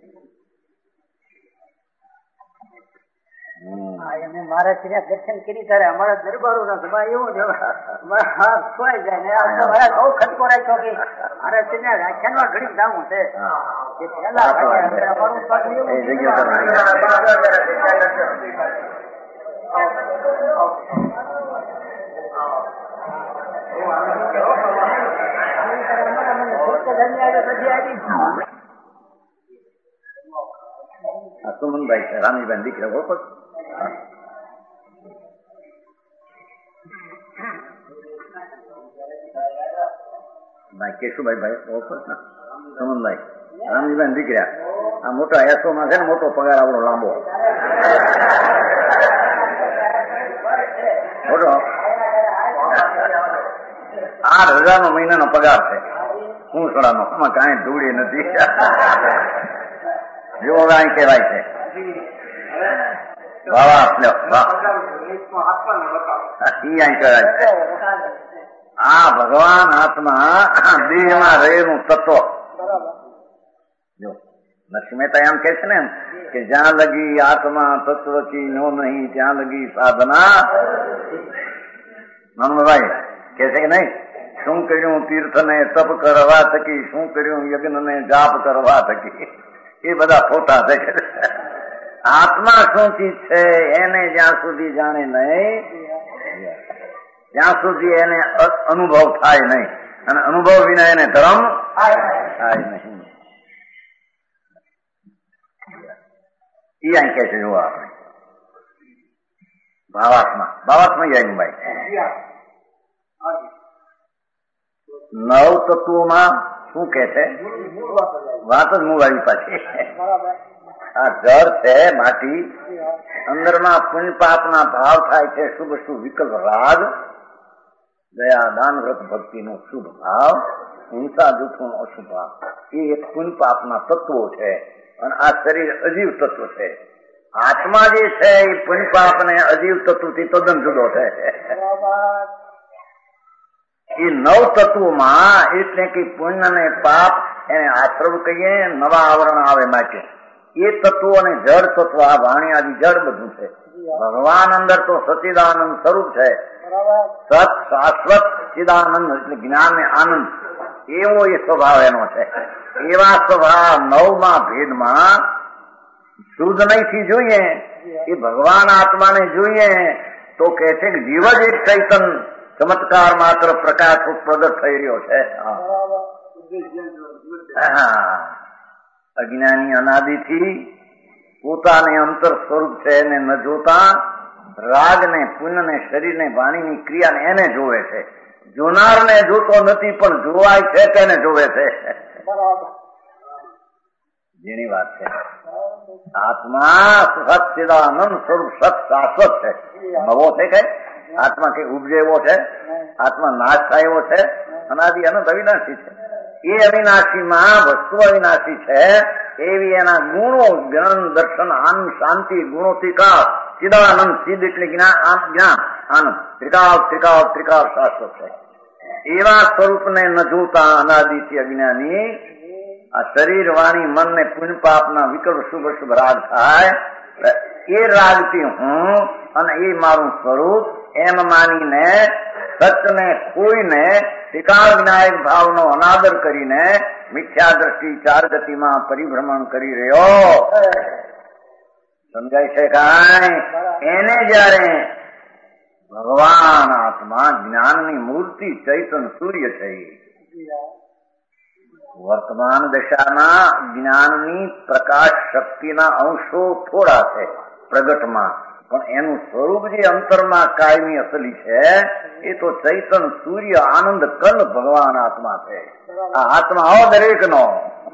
મારા ત્યાં દર્શન કરી ત્યારે અમારા દરબારો ના સભા એવો જ ખોવાઈ જાય ને મારા બહુ ખટકો રાખ્યો કે મારે ત્યાં વ્યાખ્યાન માં ઘડી જવું છે. સુમનભાઈ છે, રામીભાઈ દીકરા ઓળખો. ભાઈ કેશુભાઈ ભાઈ ઓફર સમનભાઈ રામજીભાઈ દીકરા આ મોટા એસો માં છે ને મોટો પગાર આપણો લાંબો મોટો આઠ હજાર નો મહિનાનો પગાર છે હું સડાનો આમાં કાંઈ ધૂળી નથી જો કાંઈ કહેવાય છે આ ભગવાન આત્મા દેહમાં રહેલું તત્વ જો લક્ષ્મી મહેતા એમ કે છે ને કે જ્યાં લગી આત્મા તત્વ કી નો નહીં ત્યાં લગી સાધના નંદભાઈ કે છે કે નહીં શું કર્યું તીર્થ ને તપ કરવા થકી શું કર્યું યજ્ઞ ને જાપ કરવા થકી એ બધા ખોટા છે. આત્મા શું ચીજ છે એને જ્યાં સુધી જાણે નહીં ત્યાં સુધી એને અનુભવ થાય નહીં અને અનુભવ વિના એને ધર્મ થાય નહીં. એ અહીં કે છે જોવા આપણે ભાવાત્મા ભાવાત્મા યાગભાઈ નવ તત્વોમાં શું કે છે વાત જ મૂળવાળી પાછી આ જળ છે માટી અંદરમાં પુણ્ય પાપના ભાવ થાય છે શુભ શુભ વિકલ્પ રાગ દયા દાન વ્રત ભક્તિ નો શુભ ભાવ હિંસા જૂઠું નો અશુભ ભાવ એ એક પુણ્ય પાપના તત્વો છે અને આ શરીર અજીવ તત્વ છે. આત્મા જે છે એ પુણ્ય પાપ ને અજીવ તત્વ થી તદ્દન જુદો છે. એ નવ તત્વોમાં એટલે કે પુણ્ય ને પાપ એને આશ્રવ કહીએ નવા આવરણ આવે માટે એ તત્વો અને જળ તત્વ આ વાણી આદિ જળ બધું છે. ભગવાન અંદર તો સચિદાનંદ સ્વરૂપ છે. સત શાશ્વત ચિદાનંદ એટલે જ્ઞાન ને આનંદ એવો એ સ્વભાવ એનો છે. એવા સ્વભાવ નવમાં ભેદમાં શુદ્ધ નહીંથી જોઈએ એ ભગવાન આત્માને જોઈએ તો કે છે કે જીવ જ એક ચૈતન ચમત્કાર માત્ર પ્રકાશ પ્રગટ થઈ રહ્યો છે. અજ્ઞાની અનાદિથી પોતાને અંતર સ્વરૂપ છે એને ન જોતા રાગ ને પુણ્ય ને શરીર ને વાણીની ક્રિયાને એને જોવે છે. જોનાર ને જોતો નથી પણ જોવાય છે તેને જોવે છે. જેની વાત છે આત્મા સચ્ચિદાનંદ સ્વરૂપ સત શાશ્વત છે. નવો છે કઈ આત્મા કઈ ઉપજે એવો છે આત્મા નાશ થાય એવો છે અનાદિ અનંત અવિનાશી છે. એ અવિનાશીમાં વસ્તુ અવિનાશી છે એવી એના ગુણો જ્ઞાન દર્શન આનંદ શાંતિ ગુણોથી કાળ ચિદાનંદ ચિદ એટલે જ્ઞાન જ્ઞાન આનંદ ત્રિકાળ ત્રિકાળ ત્રિકાળ શાશ્વત છે. એવા સ્વરૂપને ન જોતા અનાદિથી અજ્ઞાની આ શરીર વાણી મન ને પુણ્ય પાપના વિકલ્પ શુભ શુભ રાગ થાય એ રાગથી હું અને એ મારું સ્વરૂપ એમ માનીને સત્યને ખોઈને ત્રિકાળ વિનાયક ભાવનો અનાદર કરીને મિથ્યા દ્રષ્ટિ ચાર ગતિમાં પરિભ્રમણ કરી રહ્યો સમજાય છે કાંઈ. એને જયારે ભગવાન આત્મા જ્ઞાનની મૂર્તિ ચૈતન સૂર્ય છે. વર્તમાન દશાના જ્ઞાનની પ્રકાશ શક્તિના અંશો થોડા છે પ્રગટમાં પણ એનું સ્વરૂપ જે અંતરમાં કાયમી અસલી છે એ તો ચૈતન સૂર્ય આનંદ કલ ભગવાન આત્મા છે. આ આત્મા આવો દરેક નો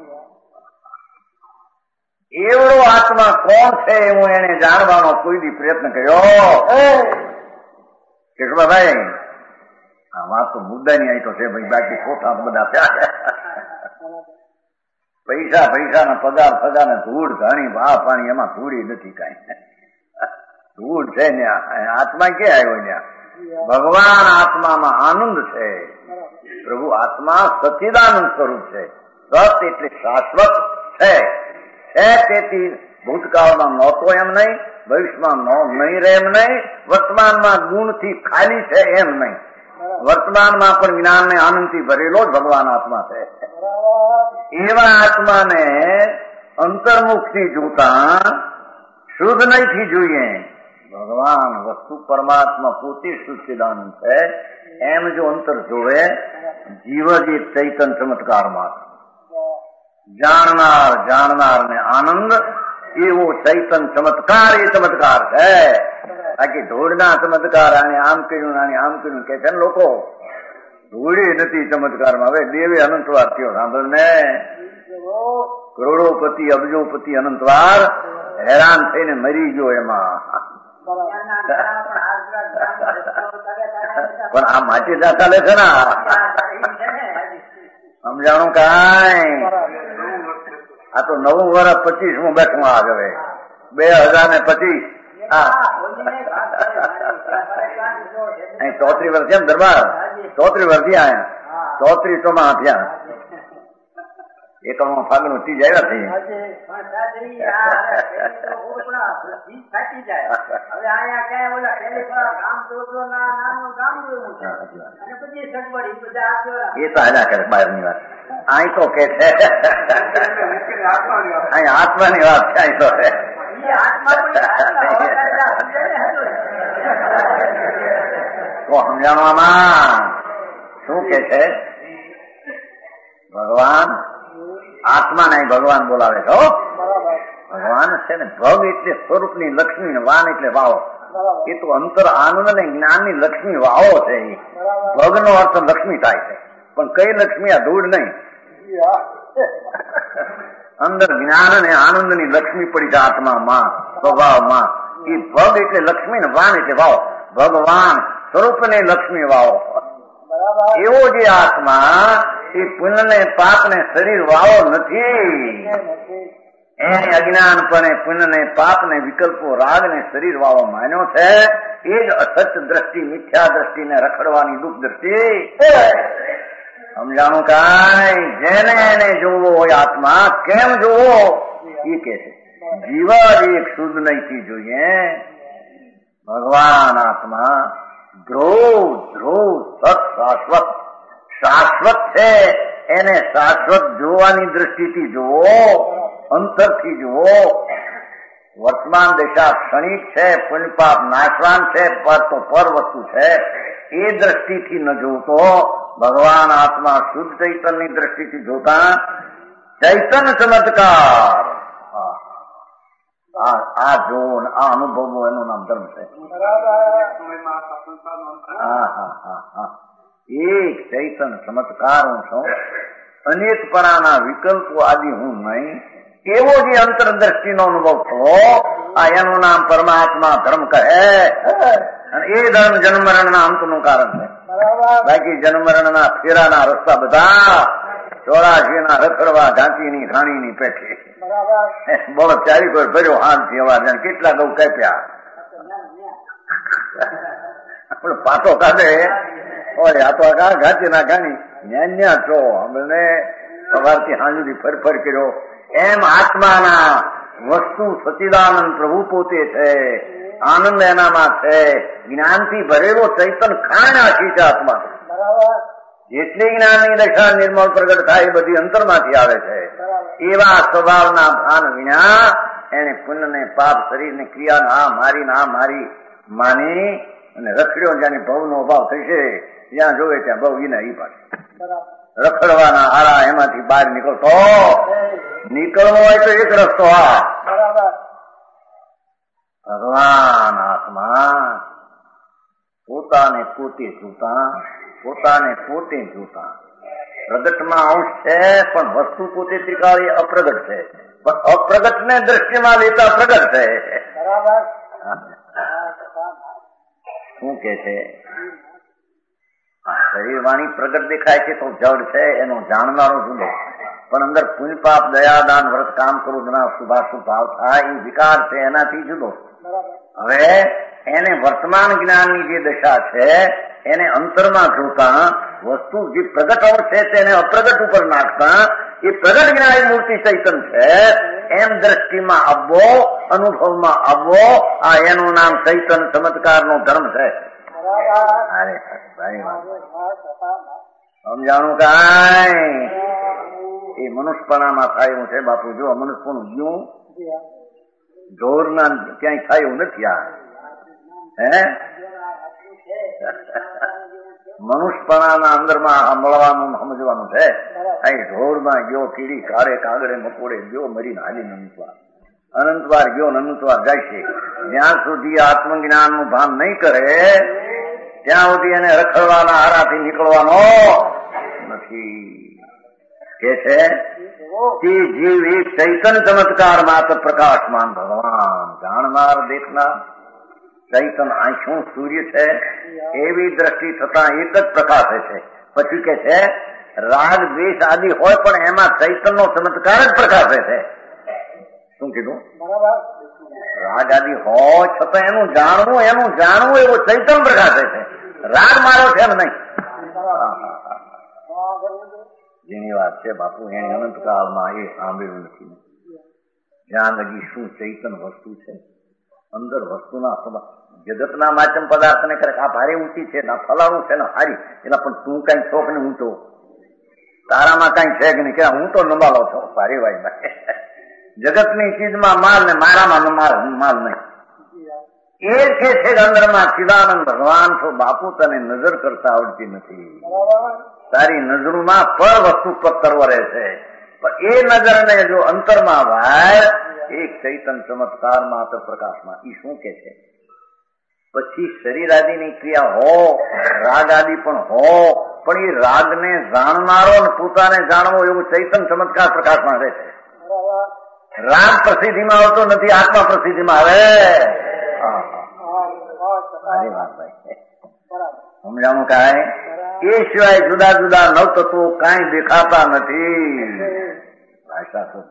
એવડો આત્મા કોણ છે હું એને જાણવાનો કોઈ દી પ્રયત્ન કર્યો કેશવાભાઈ આ વાત તો મુદ્દાની આવી તો છે ભાઈ બાકી ખોટા બધા પ્યા પૈસા પૈસા ના પગાર પગાર ને ધૂળ ઘણી ભા પાણી એમાં ધૂળી નથી કઈ ધૂળ છે ને આત્મા ક્યાં આવ્યો ત્યાં ભગવાન આત્મામાં આનંદ છે. પ્રભુ આત્મા સચ્ચિદાનંદ સ્વરૂપ છે. સત એટલે શાશ્વત છે છે તેથી ભૂતકાળમાં નહોતો એમ નહીં ભવિષ્યમાં નહીં રહે એમ નહીં વર્તમાનમાં ગુણથી ખાલી છે એમ નહીં વર્તમાનમાં પણ જ્ઞાન ને આનંદથી ભરેલો જ ભગવાન આત્મા છે. એવા આત્માને અંતર્મુખથી જોતા શુદ્ધ નહીંથી જોઈએ ભગવાન વસ્તુ પરમાત્મા પોતે સચ્ચિદાનંદ છે એમ જો અંતર જોવે જીવ જ એક ચૈતન ચમત્કાર માત્ર જાણનાર જાણનાર ને આનંદ એવો ચૈતન ચમત્કાર એ ચમત્કાર છે. બાકી ધોળના ચમત્કાર આને આમ કર્યું આને આમ કર્યું કે છે ને લોકો ધૂળી નથી ચમત્કારમાં. હવે દેવે અનંતવાર થયો. સાંભળ ને, કરોડોપતિ અબજોપતિ અનંતવાર હેરાન થઈને મરી ગયો એમાં. પણ આ માટીદા ચાલે છે ને, સમજાણું કાંઈ? આ તો નવું વર્ષ પચીસમું બેઠું આ હવે બે હજાર ને પચીસ. હા, ચોત્રીસ વર્ષ એમ દરબાર, ચોત્રીસ વર્ષથી આયા, ચોત્રીસ તો માં થયા. એકમાં ફાગણ ત્રીજ આવ્યા થઈ. એ તો હાલ્યા કરે બહાર ની વાત. અહીં તો કે છે અહીં આત્માની વાત છે. અહીં તો સમજાવવામાં શું કે છે? ભગવાન આત્મા નહીં, ભગવાન બોલાવે છે. ભગવાન છે ને, ભગ એટલે સ્વરૂપની લક્ષ્મી ને વાન એટલે વાવો. એ તો અંતર આનંદ ને જ્ઞાનની લક્ષ્મી વાવો છે. ભગ નો અર્થ લક્ષ્મી થાય છે, પણ કઈ લક્ષ્મી? આ ધૂળ નહીં. અંદર જ્ઞાન અને આનંદ ની લક્ષ્મી પડી છે આત્મામાં, સ્વભાવમાં. એ ભગ એટલે લક્ષ્મી ને વાન એટલે વાવો. ભગવાન સ્વરૂપ ને લક્ષ્મી વાવો. એવો જે આત્મા એ પુણ્ય ને પાપ ને શરીર વાવો નથી. એને અજ્ઞાનપણે પુણ્ય ને પાપ ને વિકલ્પો રાગ ને શરીર વાવો માન્યો છે. એ જ અસત્ય દ્રષ્ટિ, મિથ્યા દ્રષ્ટિ ને રખડવાની દુઃખ દ્રષ્ટિ. સમજાણું કાંઈ? જેને એને જોવો હોય આત્મા, કેમ જોવો? એ કે છે જીવ જ એક શુદ્ધ નહીથી જોઈએ. ભગવાન આત્મા ધ્રુવ ધ્રુવ સત શાશ્વત શાશ્વત છે. એને શાશ્વત જોવાની દ્રષ્ટિથી જુઓ, અંતરથી જુઓ. વર્તમાન દશા ક્ષણિક છે, પુણ્યપાપ નાશવાન છે, પર તો પર વસ્તુ છે. એ દ્રષ્ટિથી ન જોતો ભગવાન આત્મા શુદ્ધ ચૈતન્યની દ્રષ્ટિથી જોતા ચૈતન્ય ચમત્કાર. આ જોવો, આ અનુભવવો, એનું નામ ધર્મ છે. હા હા હા હા એક ચૈતન્ય ચમત્કાર હું છું. અનેક પરાના વિકલ્પો આદિ હું નહીં. એવો જે અંતરદ્રષ્ટિનો અનુભવ થયો, આ એનું નામ પરમાત્મા ધર્મ કહે. અને એ ધર્મ જન્મ મરણના અંતનું કારણ છે. બાકી જન્મ મરણના ફેરાના રસ્તા બધા ચોરાશી ના રખડવા ઘાંચીની ઘાણીની પેઠી. બળદ ચારી કોઈ ભર્યો હાથથી અવાજ, કેટલા ગૌ કાપ્યા પાટો કાઢે. ઓય આ તો ઘાંચી ના ઘાણી ન્યા છો અમને સવારથી હાંજુથી ફરફર કર્યો. એમ આત્માના વસ્તુ સચિદાનંદ પ્રભુ પોતે છે. આનંદ એનામાં છે. જ્ઞાનથી ભરેલો ચૈતન ખાણ આખી છે આત્મા. જેટલી જ્ઞાનની દશા નિર્મળ પ્રગટ થાય એ બધી અંતરમાંથી આવે છે. એવા સ્વભાવના ભાન વિના એને પુણ્ય ને પાપ શરીર ને ક્રિયા ના મારી ના મારી માની અને રખડ્યો. જ્યાં ભવનો અભાવ થશે, જ્યાં જોવે ત્યાં ભવ વિના ઈ પાસે રખડવાના હારા. એમાંથી બહાર નીકળતો નીકળવો હોય તો એક રસ્તો આ ભગવાન આત્મા પોતાને પોતે જોતા, પોતાને પોતે જોતા. પ્રગટમાં અંશ છે, પણ વસ્તુ પોતે ત્રિકાળી અપ્રગટ છે. પણ અપ્રગટ ને દ્રષ્ટિમાં લેતા પ્રગટ છે. શું કે છે? શરીર વાણી પ્રગટ દેખાય છે તો જડ છે, એનો જાણનારો જુદો. પણ અંદર પુણ્ય પાપ દયાદાન વ્રત કામ ક્રોધના શુભાશુભ ભાવ થાય એ વિકાર છે, એનાથી જુદો. હવે એને વર્તમાન જ્ઞાનની જે દશા છે એને અંતરમાં જોતા વસ્તુ જે પ્રગટ અંશ છે તેને અપ્રગટ ઉપર નાખતા એ પ્રગટ જ્ઞાની મૂર્તિ ચૈતન છે. એમ દ્રષ્ટિમાં આવવો, અનુભવમાં આવવો, આ એનું નામ ચૈતન ચમત્કાર નો ધર્મ છે. સમજાણું કાંઈ? એ મનુષ્યપણામાં થાય એવું છે બાપુ. જો મનુષ્યપણું ગયું ઢોર ના ક્યાંય થાય એવું નથી. આ હે મનુષ્યપણાના અંદરમાં મળવાનું સમજવાનું છે. અહીં ઢોરમાં ગયો, કીડી કાળે કાગડે મકોડે ગયો, મરીને હાલીને અનંતવાર અનંતવાર ગયો, અનંતવાર જાય છે. જ્યાં સુધી આત્મજ્ઞાન નું ભાન નહીં કરે ત્યાં સુધી એને રખડવાના હારાથી નીકળવાનો નથી. કે છે કે જીવ એક ચૈતન ચમત્કાર માત્ર પ્રકાશમાન ભગવાન જાણનાર દેખનાર ચૈતન આ શું સૂર્ય છે એવી દ્રષ્ટિ થતા એક જ પ્રકાશે છે. પછી કે છે રાગ દ્વેષ આદિ હોય પણ એમાં ચૈતનનો ચમત્કાર જ પ્રકાશે છે. શું કીધું? રાગ આદિ હોય છતાં એનું જાણવું એનું જાણવું એવું ચૈતન પ્રકાશે છે. રાગ મારો છે એમ નહીં. જેની વાત છે બાપુ એને અનંતકાળમાં એ સાંભળ્યું નથી. જ્યાં લગી શું ચૈતન વસ્તુ છે અંદર વસ્તુના જગતના માચમ પદાર્થ ને કરે આ ભારે ઊંચી છે ના ફલાણું છે ને હારી એટલે પણ તું કઈ શોખ ને ઊંચો તારામાં કઈ છે કે નહીં કે હું તો નમાલો છો ભારે ભાઈ જગતની ચીજમાં માલ ને મારામાં માલ માલ નહીં. એ છે છે અંદરમાં ચિદાનંદ ભગવાન છો બાપુ તને નજર કરતા આવડતી નથી. તારી નજરમાં પર વસ્તુ પર તરવરે છે પણ એ નજરને જો અંતરમાં વાય એક ચૈતન ચમત્કાર માત્ર પ્રકાશમાં ઈ શું કે છે. પછી શરીર આદિની ક્રિયા હો રાગ આદિ પણ હો પણ એ રાગને જાણનારો ને પોતાને જાણવો એવું ચૈતન ચમત્કાર પ્રકાશમાં રહે છે. રાગ પ્રસિદ્ધિમાં આવતો નથી આત્મા પ્રસિદ્ધિમાં આવે. સારી વાત ભાઈ સમજાણું કાંઈ એ સિવાય જુદા જુદા નવ તત્વો કાંઈ દેખાતા નથી. ભાષા તો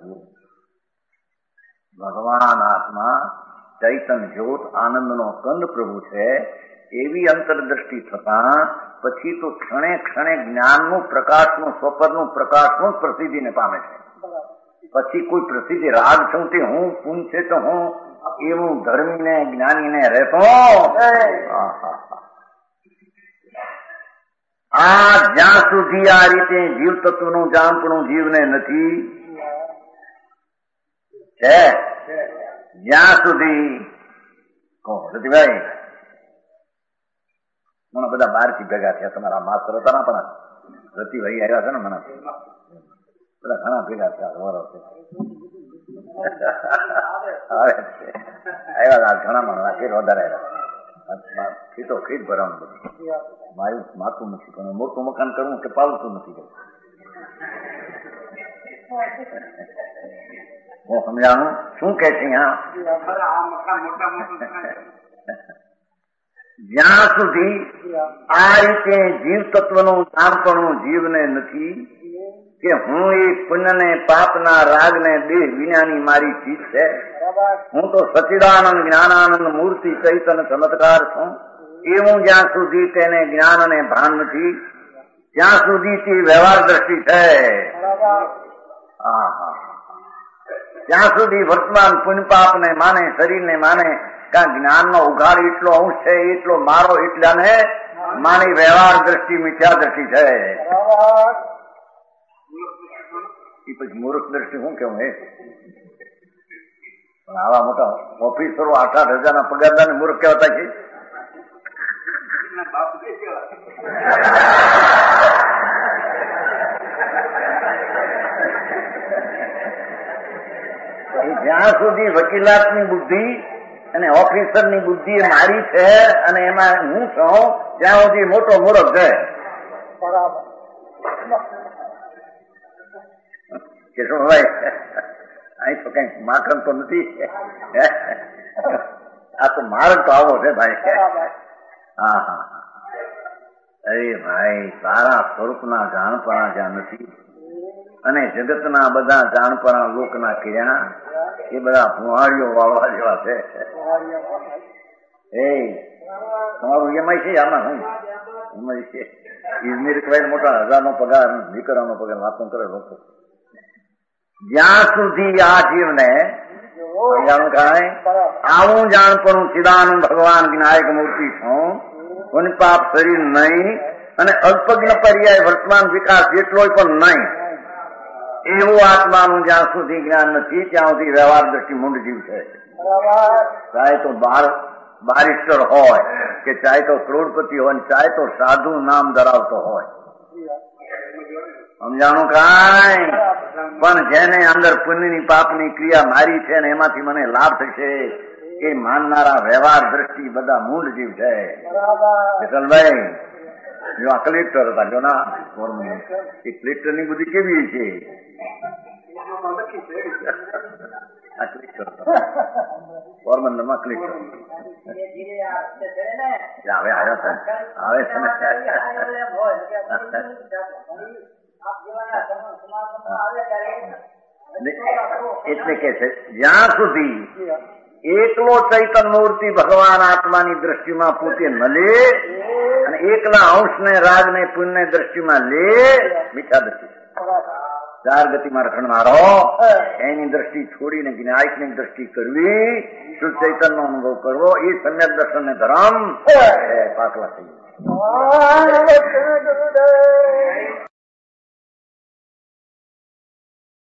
ભગવાન આત્મા ચૈતન જ્યોત આનંદનો કંદ પ્રભુ છે એવી અંતરદ્રષ્ટિ થતા પછી તો ક્ષણે ક્ષણે જ્ઞાનનું પ્રકાશનું સ્વપરનું પ્રકાશનું પ્રસિદ્ધિને પામે છે. પછી કોઈ પ્રસિદ્ધિ રાગ છૂટી હું પૂન છે તો હું એવું ધર્મીને જ્ઞાનીને રહેતો આ જ્યાં સુધી આ રીતે જીવ તત્વનું જાણપણું જીવને નથી છે જ્યાં સુધી કહો રતિભાઈ મને બધા બહાર થી ભેગા થયા તમારા માસ્તર હતા ના પણ રતિભાઈ આવ્યા છે ને મને બધા ઘણા ભેગા થયા વરો આવ્યા ઘણા માણસ ફેર વધારે આવ્યા ખીતો ખીટ ભરવાનું બધું મારું માતું નથી પણ મોટું મકાન કરવું કે પાલતું નથી કરવું. હું સમજાણું શું કે છે જ્યાં સુધી આ રીતે જીવ તત્વનું જાણપણું જીવને નથી કે હું એ પુણ્યને પાપના રાગને દેહ વિનાની મારી ચીજ છે. હું તો સચિદાનંદ જ્ઞાનાનંદ મૂર્તિ ચૈતન્ય ચમત્કાર છું એવું જ્યાં સુધી તેને જ્ઞાન અને ભાન નથી ત્યાં સુધી તે વ્યવહાર દ્રષ્ટિ છે. હા હા ત્યાં સુધી વર્તમાન પુણ્ય પાપ ને માને શરીર ને માને કારણ જ્ઞાનનો ઉઘાડ એટલો અંશ છે એટલો મારો એટલાને માની વ્યવહાર દ્રષ્ટિ મિથ્યા દ્રષ્ટિ છે. એ પછી મૂર્ખ દ્રષ્ટિ શું કેવું હે પણ આવા મોટા ઓફિસરો આઠ આઠ હજાર ના પગારદાર ને મૂર્ખ કહેવાતા છે. જ્યાં સુધી વકીલાતની બુદ્ધિ અને ઓફિસરની બુદ્ધિ મારી છે અને એમાં હું છું ત્યાં સુધી મોટો મૂર્ખ છે. બરાબર કે શું ભાઈ અહીં તો કઈ માખણ તો નથી આ તો માર્ગ તો આવો છે ભાઈ. હા હા અરે ભાઈ તારા સ્વરૂપના જાણપણા જ્યાં નથી અને જગતના બધા જાણપણા લોકના કર્યા એ બધા ભુહાડીઓ વાળવા જેવા છે. એ તમારું એમાં છે આમાં હું એમાં છે ઇજનેર કહેવાય મોટા હજાર નો પગાર દીકરાનો પગાર વાતો કરે લોકો. જ્યાં સુધી આ જીવને આવું જાણપણું ચિદાનંદ ભગવાન વિનાયક મૂર્તિ છું પુન પાપ શરીર નહીં અને અલ્પજ્ઞ પર્યાય વર્તમાન વિકાસ જેટલો પણ નહીં એવું આત્માનું જ્યાં સુધી જ્ઞાન નથી ત્યાં સુધી વ્યવહાર દ્રષ્ટિ મૂંડ જીવ છે. ચાહે તો બાર બારિસ્ટર હોય કે ચાહે તો કરોડપતિ હોય ચાહે તો સાધુ નામ ધરાવતો હોય સમજાણું કાંઈ પણ જેને અંદર પુણ્યની પાપની ક્રિયા મારી છે ને એમાંથી મને લાભ થશે એ માનનારા વ્યવહાર દ્રષ્ટિ બધા મૂળ જીવ છે. વિઠ્ઠલભાઈ જો આ કલેક્ટર હતા જો ના એ કલેક્ટર ની બુદ્ધિ કેવી છે? આ કલેક્ટર પોરબંદર માં કલેક્ટર આવે આવ્યો છે આવે છે એટલે કે છે જ્યાં સુધી એકલો ચૈતન મૂર્તિ ભગવાન આત્માની દ્રષ્ટિમાં પોતે મળે અને એકલા અંશ ને રાગ ને પુણ્ય ને દ્રષ્ટિમાં લે મીઠા દ્રષ્ટિ ચાર ગતિમાં રખડનારો એની દ્રષ્ટિ છોડીને જ્ઞાયકની દ્રષ્ટિ કરવી, શુદ્ધ ચૈતન્ય નો અનુભવ કરવો, એ સમ્યક દર્શન ને ધર્મ પાકલા થઈ